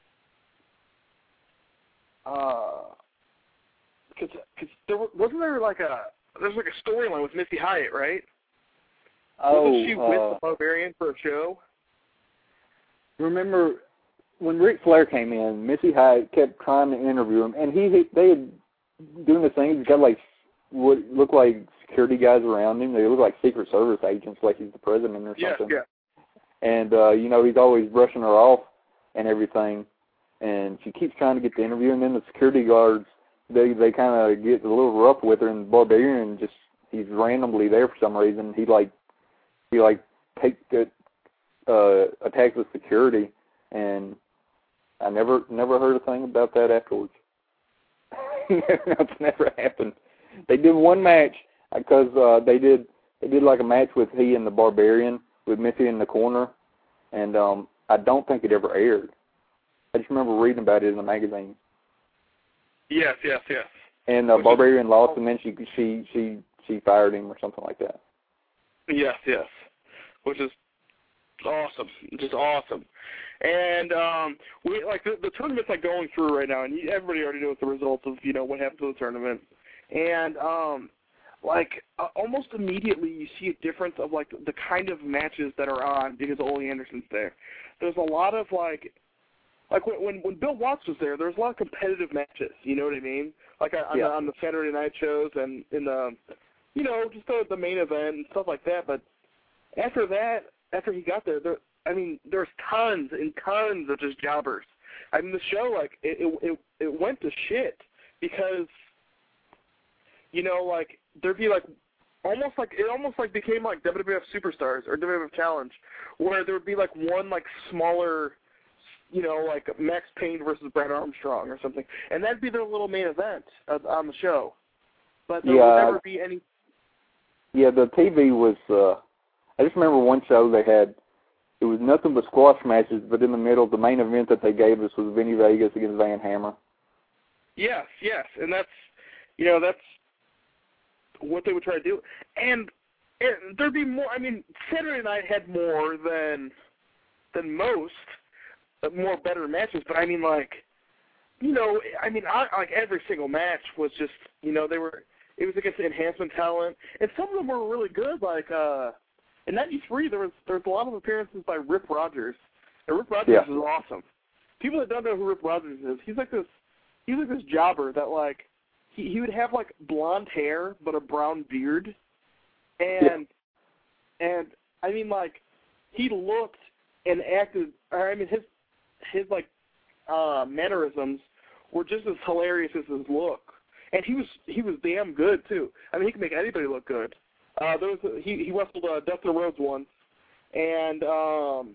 [SPEAKER 2] uh, because because there wasn't there like a there's like a storyline with Missy Hyatt, right?
[SPEAKER 3] Oh,
[SPEAKER 2] wasn't she with
[SPEAKER 3] uh,
[SPEAKER 2] the Barbarian for a show?
[SPEAKER 3] Remember when Ric Flair came in, Missy Hyatt kept trying to interview him, and he, he they had doing the thing. He's got like what looked like security guys around him. They look like Secret Service agents, like he's the president or something.
[SPEAKER 2] Yeah, yeah.
[SPEAKER 3] And uh, you know, he's always brushing her off and everything. And she keeps trying to get the interview, and then the security guards they they kind of get a little rough with her, and Barbarian just he's randomly there for some reason. He like he like take it. Uh, attacks with security, and I never never heard a thing about that afterwards. That's never happened. They did one match because uh, they did they did like a match with he and the Barbarian with Missy in the corner, and um, I don't think it ever aired. I just remember reading about it in the magazine.
[SPEAKER 2] Yes, yes, yes.
[SPEAKER 3] And the uh, Barbarian lost, and then she she she she fired him or something like that.
[SPEAKER 2] Yes, yes, which is awesome, just awesome. And um, we like the, the tournament's like going through right now, and everybody already knows the results of you know what happened to the tournament. And um, like uh, almost immediately you see a difference of like the kind of matches that are on because Ole Anderson's there. There's a lot of like like when when, when Bill Watts was there, there was a lot of competitive matches. You know what I mean? Like on,
[SPEAKER 3] yeah.
[SPEAKER 2] the, on the Saturday night shows and in the you know just the, the main event and stuff like that. But after that. After he got there, there, I mean, there's tons and tons of just jobbers. I mean, the show, like, it, it, it, it went to shit because, you know, like, there'd be, like, almost like, it almost, like, became, like, W W F Superstars or W W F Challenge, where there would be, like, one, like, smaller, you know, like, Max Payne versus Brad Armstrong or something, and that'd be their little main event uh, on the show. But there
[SPEAKER 3] yeah,
[SPEAKER 2] would never be any...
[SPEAKER 3] Yeah, the T V was... Uh... I just remember one show they had, it was nothing but squash matches, but in the middle, the main event that they gave us was Vinny Vegas against Van Hammer.
[SPEAKER 2] Yes, yes, and that's, you know, that's what they would try to do. And, and there'd be more, I mean, Saturday night had more than than most, more better matches, but I mean, like, you know, I mean, I, like every single match was just, you know, they were, it was against enhancement talent, and some of them were really good, like, uh, in ninety-three, there was there was a lot of appearances by Rip Rogers. And Rip Rogers
[SPEAKER 3] yeah.
[SPEAKER 2] is awesome. People that don't know who Rip Rogers is, he's like this he's like this jobber that like he, he would have like blonde hair but a brown beard. And yeah. and I mean like he looked and acted or I mean his his like uh mannerisms were just as hilarious as his look. And he was he was damn good too. I mean he could make anybody look good. Uh, there was a, he he wrestled uh, Dustin Rhodes once, and um,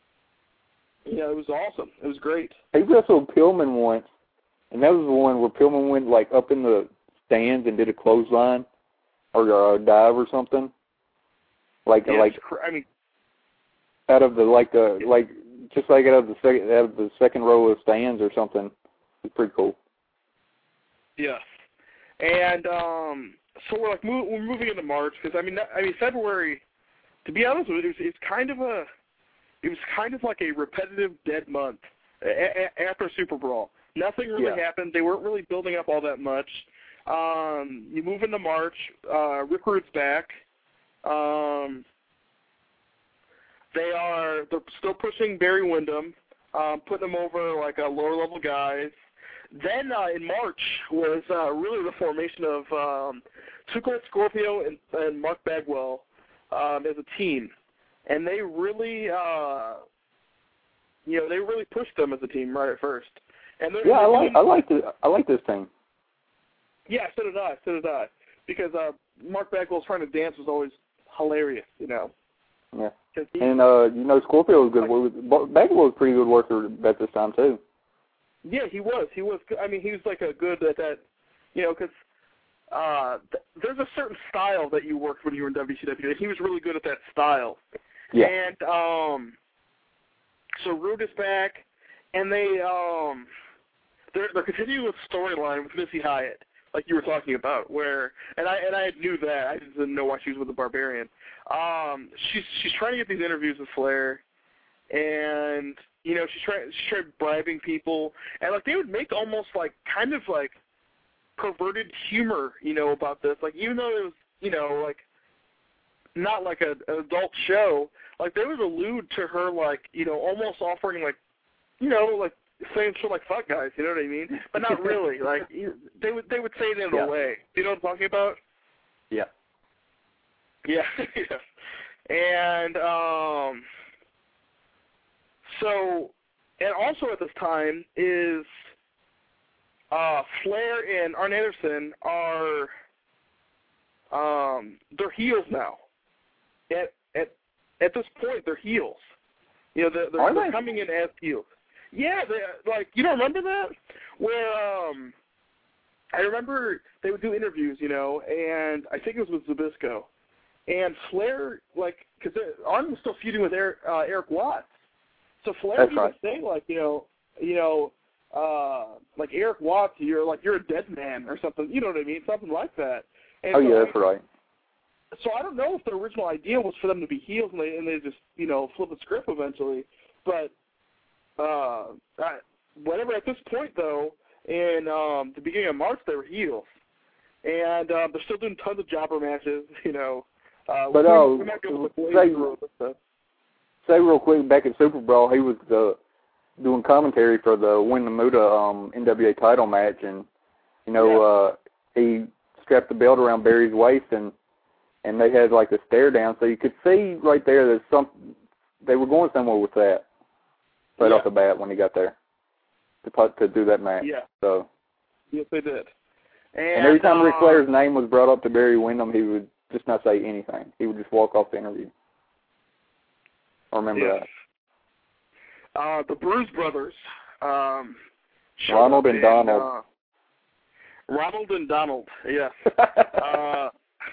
[SPEAKER 2] you know it was awesome. It was great.
[SPEAKER 3] He wrestled Pillman once, and that was the one where Pillman went like up in the stands and did a clothesline or a dive or something. Like
[SPEAKER 2] yeah,
[SPEAKER 3] like
[SPEAKER 2] I mean,
[SPEAKER 3] out of the like the like just like out of the second out of the second row of stands or something. It's pretty cool.
[SPEAKER 2] Yes, and um. So we're like move, we're moving into March because I mean I mean February, to be honest with you, it's, it's kind of a it was kind of like a repetitive dead month a, a, after Super Brawl. Nothing really
[SPEAKER 3] yeah.
[SPEAKER 2] happened. They weren't really building up all that much. Um, you move into March. Uh, Rick Rude's back. Um, they are they're still pushing Barry Windham, um, putting them over like a lower level guys. Then uh, in March was uh, really the formation of um, Two Cold Scorpio and, and Mark Bagwell um, as a team, and they really, uh, you know, they really pushed them as a team right at first. And
[SPEAKER 3] yeah, I like I like this I like this team.
[SPEAKER 2] Yeah, so did I. So did I. Because uh, Mark Bagwell's trying to dance was always hilarious, you know.
[SPEAKER 3] Yeah.
[SPEAKER 2] He,
[SPEAKER 3] and, uh, you know, Scorpio was good. Like, Bagwell was a pretty good worker at this time, too.
[SPEAKER 2] Yeah, he was. He was good. I mean, he was, like, a good at that, you know, because uh, th- there's a certain style that you worked when you were in W C W, and he was really good at that style.
[SPEAKER 3] Yeah.
[SPEAKER 2] And um, so Rude is back, and they, um, they're, they're continuing with the storyline with Missy Hyatt, like you were talking about, where, and I and I knew that. I just didn't know why she was with the Barbarian. Um, she's she's trying to get these interviews with Flair, and you know she's trying she's trying bribing people, and like they would make almost like kind of like perverted humor, you know, about this. Like even though it was you know like not like a, an adult show, like they would allude to her like you know almost offering like you know like. saying shit like "fuck guys," you know what I mean? But not really. Like they would, they would say it in
[SPEAKER 3] yeah.
[SPEAKER 2] a way. You know what I'm talking about?
[SPEAKER 3] Yeah.
[SPEAKER 2] Yeah. yeah. And um, so, and also at this time is uh, Flair and Arn Anderson are um, they're heels now. At at at this point, they're heels. You know, they're, they're, they're coming in as heels. Yeah, they, like, you don't remember that? Where, um, I remember they would do interviews, you know, and I think it was with Zbyszko. And Flair, like, because Arn was still feuding with Eric, uh, Eric Watts. So Flair
[SPEAKER 3] That's
[SPEAKER 2] would
[SPEAKER 3] right.
[SPEAKER 2] say, like, you know, you know, uh, like, Eric Watts, you're, like, you're a dead man or something, you know what I mean? Something like that. And
[SPEAKER 3] oh,
[SPEAKER 2] so,
[SPEAKER 3] yeah, that's right.
[SPEAKER 2] So I don't know if the original idea was for them to be heels and they, and they just, you know, flip the script eventually. But Uh, I, whatever. At this point, though, in um, the beginning of March, they were heels, and um, they're still doing tons of jobber matches. You know, uh,
[SPEAKER 3] but oh,
[SPEAKER 2] uh,
[SPEAKER 3] say, say real quick, back at Super Brawl, he was uh, doing commentary for the Win the Muda um, N W A title match, and you know,
[SPEAKER 2] yeah.
[SPEAKER 3] uh, he strapped the belt around Barry's waist, and and they had like a stare down, so you could see right there that some they were going somewhere with that. Right
[SPEAKER 2] yeah.
[SPEAKER 3] off the bat when he got there to put, to do that match.
[SPEAKER 2] Yeah.
[SPEAKER 3] So.
[SPEAKER 2] Yes, they did. And,
[SPEAKER 3] and every time
[SPEAKER 2] uh,
[SPEAKER 3] Ric Flair's name was brought up to Barry Windham, he would just not say anything. He would just walk off the interview. I remember
[SPEAKER 2] yes.
[SPEAKER 3] that.
[SPEAKER 2] Uh, the Bruise Brothers. Um,
[SPEAKER 3] Ronald and
[SPEAKER 2] in,
[SPEAKER 3] Donald.
[SPEAKER 2] Uh, Ronald and Donald. Yes. uh,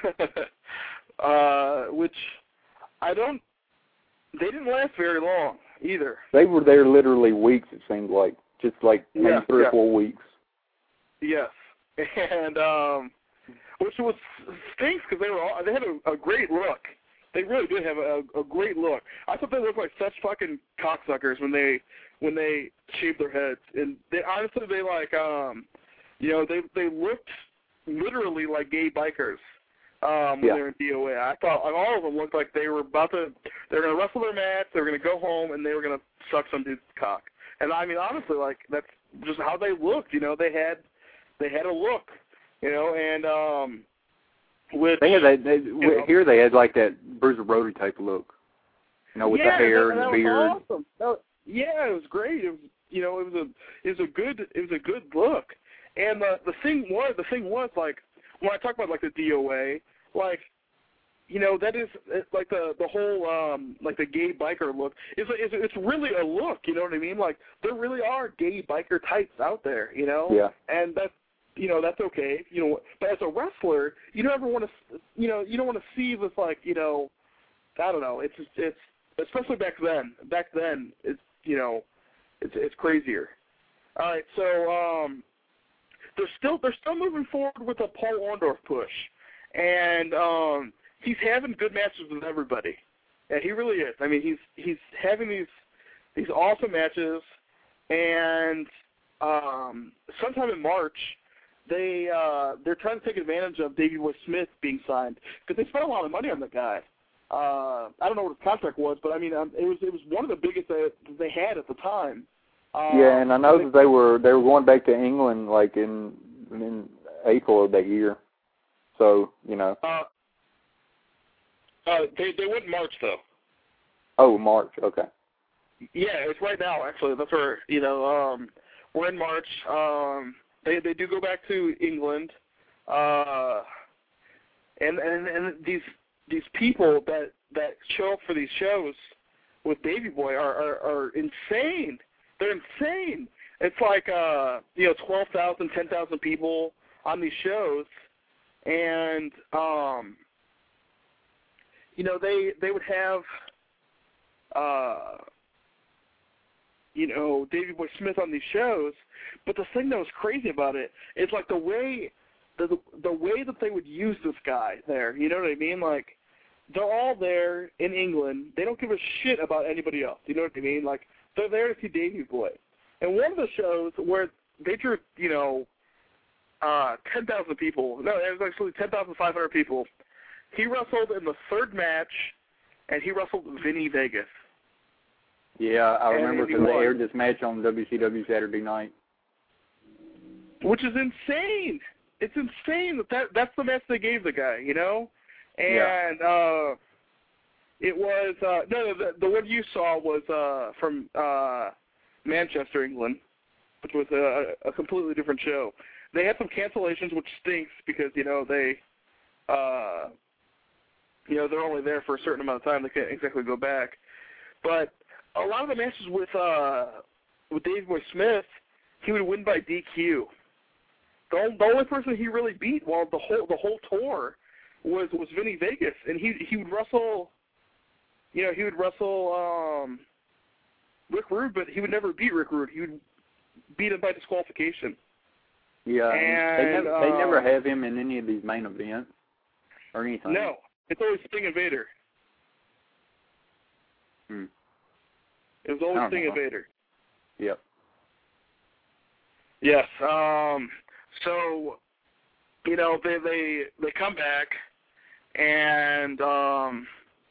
[SPEAKER 2] uh, which I don't. They didn't last very long either.
[SPEAKER 3] They were there literally weeks, it seemed like. Just like maybe
[SPEAKER 2] yeah,
[SPEAKER 3] three
[SPEAKER 2] yeah.
[SPEAKER 3] or four weeks.
[SPEAKER 2] Yes. And, um, which was stinks because they were all, they had a, a great look. They really did have a, a great look. I thought they looked like such fucking cocksuckers when they, when they shaved their heads. And they, honestly, they like, um, you know, they, they looked literally like gay bikers. Um, when
[SPEAKER 3] yeah.
[SPEAKER 2] they were in D O A. I thought like, all of them looked like they were about to, they were going to wrestle their match, they were going to go home, and they were going to suck some dude's cock. And I mean, honestly, like, that's just how they looked, you know, they had, they had a look, you know, and, um, which,
[SPEAKER 3] they had that, they,
[SPEAKER 2] know,
[SPEAKER 3] here they had like that Bruiser Brody type look, you know, with
[SPEAKER 2] yeah,
[SPEAKER 3] the hair
[SPEAKER 2] that,
[SPEAKER 3] and
[SPEAKER 2] that
[SPEAKER 3] the
[SPEAKER 2] was
[SPEAKER 3] beard.
[SPEAKER 2] Awesome. That, yeah, it was great. It was, you know, it was a, it was a good, it was a good look. And the, the thing was, the thing was, like, when I talk about, like, the D O A, like, you know, that is like the the whole um, like the gay biker look is is it's really a look. You know what I mean? Like there really are gay biker types out there. You know,
[SPEAKER 3] yeah.
[SPEAKER 2] And that's you know that's okay. You know, but as a wrestler, you don't ever want to you know you don't want to see this like you know I don't know. It's it's especially back then. Back then, it's you know it's it's crazier. All right, so um, they're still they're still moving forward with the Paul Orndorff push, and um. He's having good matches with everybody, and he really is. I mean, he's he's having these these awesome matches, and um, sometime in March, they uh, they're trying to take advantage of Davey Boy Smith being signed because they spent a lot of money on the guy. Uh, I don't know what his contract was, but I mean, um, it was it was one of the biggest that they had at the time. Um,
[SPEAKER 3] yeah, and I know they, that they were they were going back to England like in in April of that year, so you know.
[SPEAKER 2] Uh, Uh, they they went in March though.
[SPEAKER 3] Oh, March. Okay.
[SPEAKER 2] Yeah, it's right now actually. That's where you know um, we're in March. Um, they they do go back to England, uh, and and and these these people that that show up for these shows with Davey Boy are are, are insane. They're insane. It's like uh, you know, twelve thousand, ten thousand people on these shows, and um, you know, they they would have uh, you know, Davey Boy Smith on these shows. But the thing that was crazy about it is like the way the the way that they would use this guy there. You know what I mean? Like, they're all there in England. They don't give a shit about anybody else. You know what I mean? Like, they're there to see Davey Boy. And one of the shows where they drew, you know, uh, ten thousand people. No, it was actually ten thousand five hundred people. He wrestled in the third match, and he wrestled Vinny Vegas.
[SPEAKER 3] Yeah, I remember because they
[SPEAKER 2] won.
[SPEAKER 3] aired this match on W C W Saturday night.
[SPEAKER 2] Which is insane. It's insane that, that that's the match they gave the guy, you know? And
[SPEAKER 3] yeah.
[SPEAKER 2] uh, it was, uh, no, the, the one you saw was uh, from uh, Manchester, England, which was a, a completely different show. They had some cancellations, which stinks because, you know, they, uh, you know, they're only there for a certain amount of time. They can't exactly go back. But a lot of the matches with uh, with Davey Boy Smith, he would win by D Q. The only, the only person he really beat while the whole the whole tour was was Vinny Vegas, and he he would wrestle, you know, he would wrestle um, Rick Rude, but he would never beat Rick Rude. He would beat him by disqualification.
[SPEAKER 3] Yeah,
[SPEAKER 2] and,
[SPEAKER 3] they never,
[SPEAKER 2] uh,
[SPEAKER 3] they never have him in any of these main events or anything.
[SPEAKER 2] No, it's always Sting and Vader.
[SPEAKER 3] Hmm.
[SPEAKER 2] It was always Sting and Vader.
[SPEAKER 3] Yep.
[SPEAKER 2] Yes. Um, so, you know, they they they come back, and um,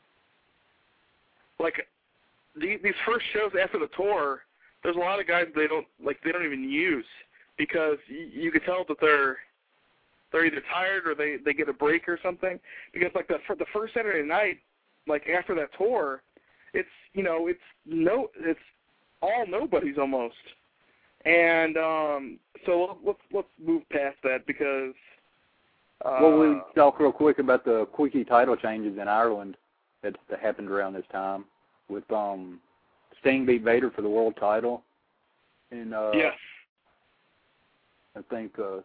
[SPEAKER 2] like the, these first shows after the tour, there's a lot of guys they don't like they don't even use because y- you could tell that they're they're either tired or they, they get a break or something. Because like the for the first Saturday night, like after that tour, it's you know it's no it's all nobodies almost. And um, so let's let's move past that because. Uh,
[SPEAKER 3] well, we'll talk real quick about the quickie title changes in Ireland that, that happened around this time with um, Sting beat Vader for the world title, and uh,
[SPEAKER 2] yes,
[SPEAKER 3] I think uh,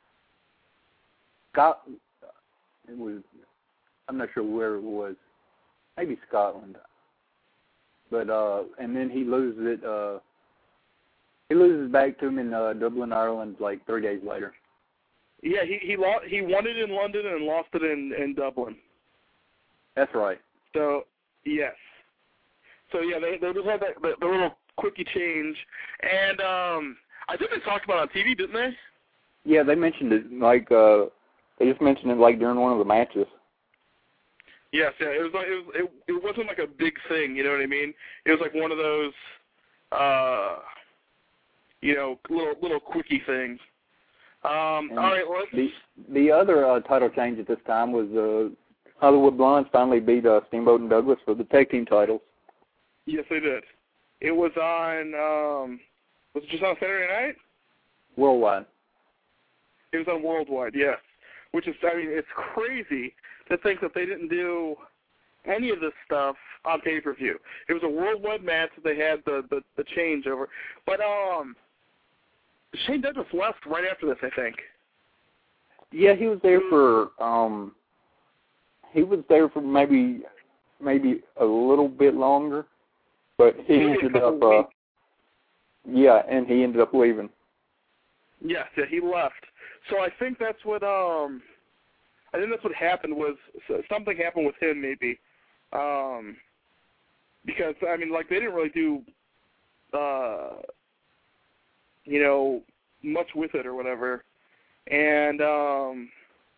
[SPEAKER 3] Scott. It was. I'm not sure where it was. Maybe Scotland. But uh, and then he loses it. Uh, He loses back to him in uh, Dublin, Ireland, like three days later.
[SPEAKER 2] Yeah, he he lost, he won it in London and lost it in, in Dublin.
[SPEAKER 3] That's right.
[SPEAKER 2] So yes, so yeah, they they just had that the, the little quickie change, and um, I think they talked about it on T V, didn't they?
[SPEAKER 3] Yeah, they mentioned it like uh, they just mentioned it like during one of the matches.
[SPEAKER 2] Yes, yeah, it was like it was it, it wasn't like a big thing, you know what I mean? It was like one of those. Uh, You know, little little quickie things. Um, all right, let's.
[SPEAKER 3] The the other uh, title change at this time was uh, Hollywood Blondes finally beat uh, Steamboat and Douglas for the tag team titles.
[SPEAKER 2] Yes, they did. It was on. Um, was it just on Saturday night?
[SPEAKER 3] Worldwide.
[SPEAKER 2] It was on Worldwide, yes. Which is, I mean, it's crazy to think that they didn't do any of this stuff on pay-per-view. It was a worldwide match that they had the the, the changeover, but um. Shane Douglas left right after this, I think.
[SPEAKER 3] Yeah, he was there for um, he was there for maybe maybe a little bit longer, but he
[SPEAKER 2] Maybe
[SPEAKER 3] ended up uh, yeah, and he ended up leaving.
[SPEAKER 2] Yes, yeah, he left. So I think that's what um, I think that's what happened was something happened with him maybe, um, because I mean like they didn't really do. Uh, you know, much with it or whatever. And um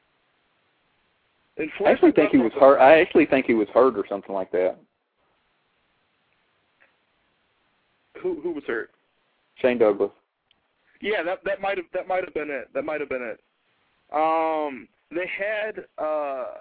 [SPEAKER 2] and
[SPEAKER 3] I actually think he was hurt. I actually think he was hurt or something like that.
[SPEAKER 2] Who who was hurt?
[SPEAKER 3] Shane Douglas.
[SPEAKER 2] Yeah, that that might have that might have been it. That might have been it. Um they had uh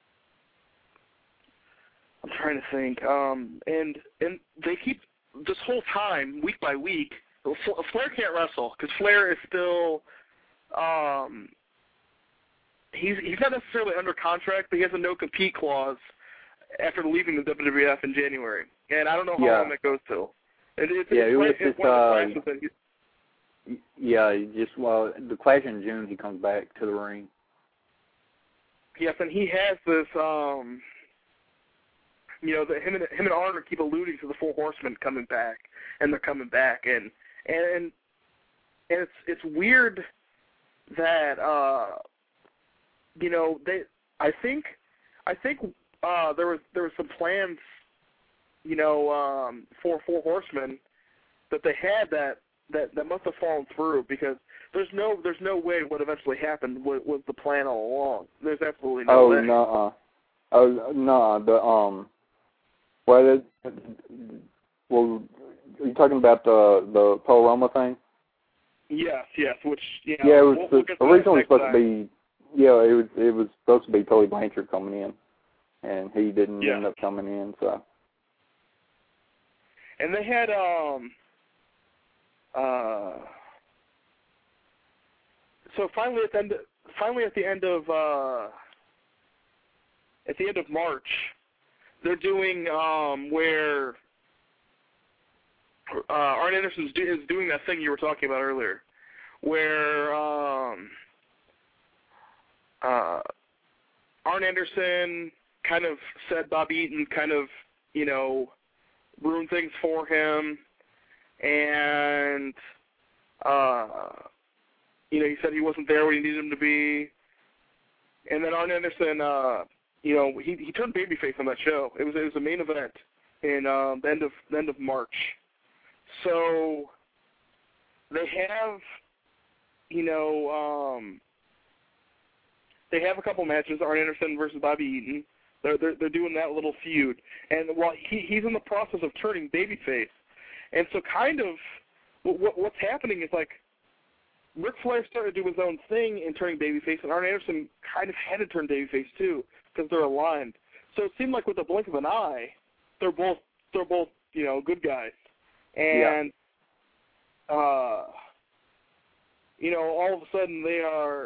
[SPEAKER 2] I'm trying to think. Um and and they keep this whole time, week by week, Flair can't wrestle because Flair is still, um, he's he's not necessarily under contract, but he has a no compete clause after leaving the W W F in January, and I don't know how
[SPEAKER 3] yeah.
[SPEAKER 2] long that goes till. It, it's,
[SPEAKER 3] yeah,
[SPEAKER 2] it's,
[SPEAKER 3] it was
[SPEAKER 2] it's
[SPEAKER 3] just
[SPEAKER 2] one of the
[SPEAKER 3] uh,
[SPEAKER 2] classes that he's,
[SPEAKER 3] yeah, he just well, the Clash in June, he comes back to the ring.
[SPEAKER 2] yes, and he has this, um, you know, the, him and him and Arn keep alluding to the Four Horsemen coming back, and they're coming back, and and and it's it's weird that uh, you know they. I think I think uh, there was there was some plans, you know, um, for Four Horsemen that they had that, that, that must have fallen through, because there's no there's no way what eventually happened was, was the plan all along. There's absolutely no
[SPEAKER 3] oh,
[SPEAKER 2] way.
[SPEAKER 3] Oh no, oh no, the um, well, it, well, are you talking about the the Paul Roma thing?
[SPEAKER 2] Yes, yes. Which you know,
[SPEAKER 3] yeah, it was
[SPEAKER 2] we'll, we'll get to
[SPEAKER 3] originally
[SPEAKER 2] that
[SPEAKER 3] supposed
[SPEAKER 2] time.
[SPEAKER 3] to be. Yeah, it was it was supposed to be Tully Blanchard coming in, and he didn't
[SPEAKER 2] yeah.
[SPEAKER 3] end up coming in. So.
[SPEAKER 2] And they had um. Uh, so finally at the end, finally at the end of uh, at the end of March, they're doing um, where uh, Arn Anderson do, is doing that thing you were talking about earlier, where um, uh, Arn Anderson kind of said Bobby Eaton kind of, you know, ruined things for him, and uh, you know, he said he wasn't there when he needed him to be, and then Arn Anderson, uh, you know, he he turned babyface on that show. It was it was a main event in um, the end of the end of March. So they have, you know, um, they have a couple matches, Arn Anderson versus Bobby Eaton. They're they're, they're doing that little feud, and while he he's in the process of turning babyface, and so kind of what what's happening is like Ric Flair started to do his own thing in turning babyface, and Arn Anderson kind of had to turn babyface too because they're aligned. So it seemed like with the blink of an eye, they're both they're both you know good guys, and yeah. uh, you know all of a sudden they are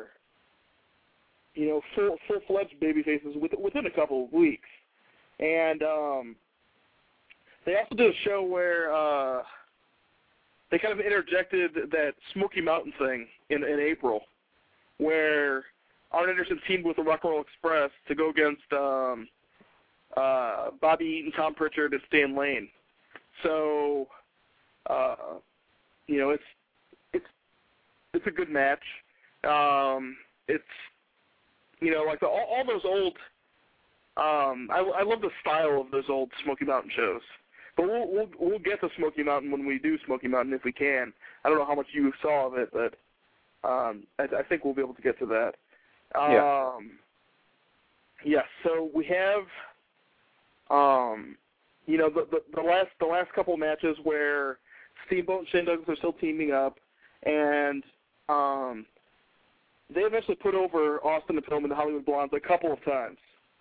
[SPEAKER 2] you know full full fledged babyfaces with, within a couple of weeks, and um, they also did a show where. Uh, They kind of interjected that Smoky Mountain thing in, in April, where Arn Anderson teamed with the Rock and Roll Express to go against um, uh, Bobby Eaton, Tom Pritchard, and Stan Lane. So, uh, you know, it's it's it's a good match. Um, it's you know like the, all, all those old. Um, I, I love the style of those old Smoky Mountain shows. But we'll, we'll we'll get to Smoky Mountain when we do Smoky Mountain if we can. I don't know how much you saw of it, but um, I, I think we'll be able to get to that.
[SPEAKER 3] Yeah.
[SPEAKER 2] Um, yes. So we have, um, you know, the, the the last the last couple matches where Steamboat and Shane Douglas are still teaming up, and um, they eventually put over Austin and Pillman and the Hollywood Blondes a couple of times,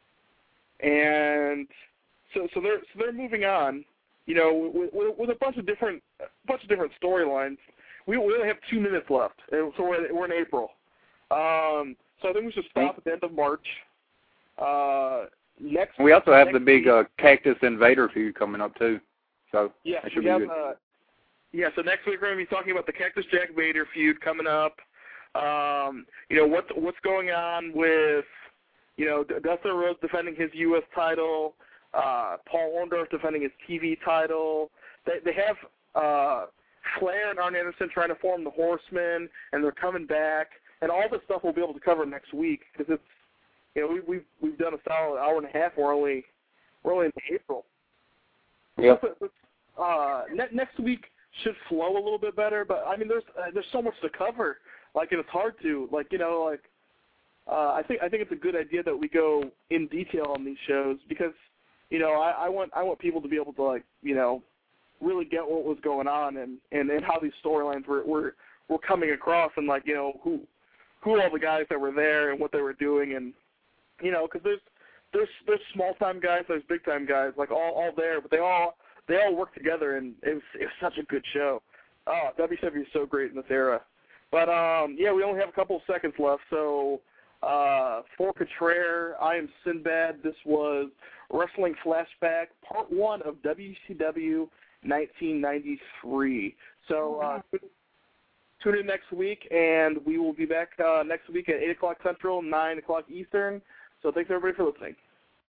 [SPEAKER 2] and so so they're so they're moving on. You know, with, with, with a bunch of different, a bunch of different storylines. We, we only have two minutes left, and so we're, we're in April. Um, so I think we should stop at the end of March. Uh, next.
[SPEAKER 3] We also have
[SPEAKER 2] next
[SPEAKER 3] the big
[SPEAKER 2] week,
[SPEAKER 3] uh, Cactus and Vader feud coming up too. So
[SPEAKER 2] yeah,
[SPEAKER 3] that should
[SPEAKER 2] we
[SPEAKER 3] be
[SPEAKER 2] have.
[SPEAKER 3] good.
[SPEAKER 2] Uh, yeah, so next week we're going to be talking about the Cactus Jack Vader feud coming up. Um, you know what's what's going on with, you know, Dustin Rhodes defending his U S title. Uh, Paul Orndorff defending his T V title. They they have uh, Flair and Arn Anderson trying to form the Horsemen, and they're coming back. And all this stuff we'll be able to cover next week because it's you know we, we've we've done a solid hour and a half. We're only we're only in April.
[SPEAKER 3] Yep.
[SPEAKER 2] Uh, ne- next week should flow a little bit better, but I mean there's uh, there's so much to cover. Like and it's hard to like you know like uh, I think I think it's a good idea that we go in detail on these shows because. You know, I, I want I want people to be able to like, you know, really get what was going on and, and, and how these storylines were, were were coming across and like, you know, who who all the guys that were there and what they were doing and, you know, because there's there's there's small time guys, there's big time guys, like all, all there, but they all they all work together and it was it was such a good show. Oh, W C W is so great in this era. But um, yeah, we only have a couple of seconds left, so Uh, for Contreras, I am Sinbad. This was Wrestling Flashback, Part one of W C W nineteen ninety-three. So uh, tune in next week, and we will be back uh, next week at eight o'clock Central, nine o'clock Eastern. So thanks, everybody, for listening.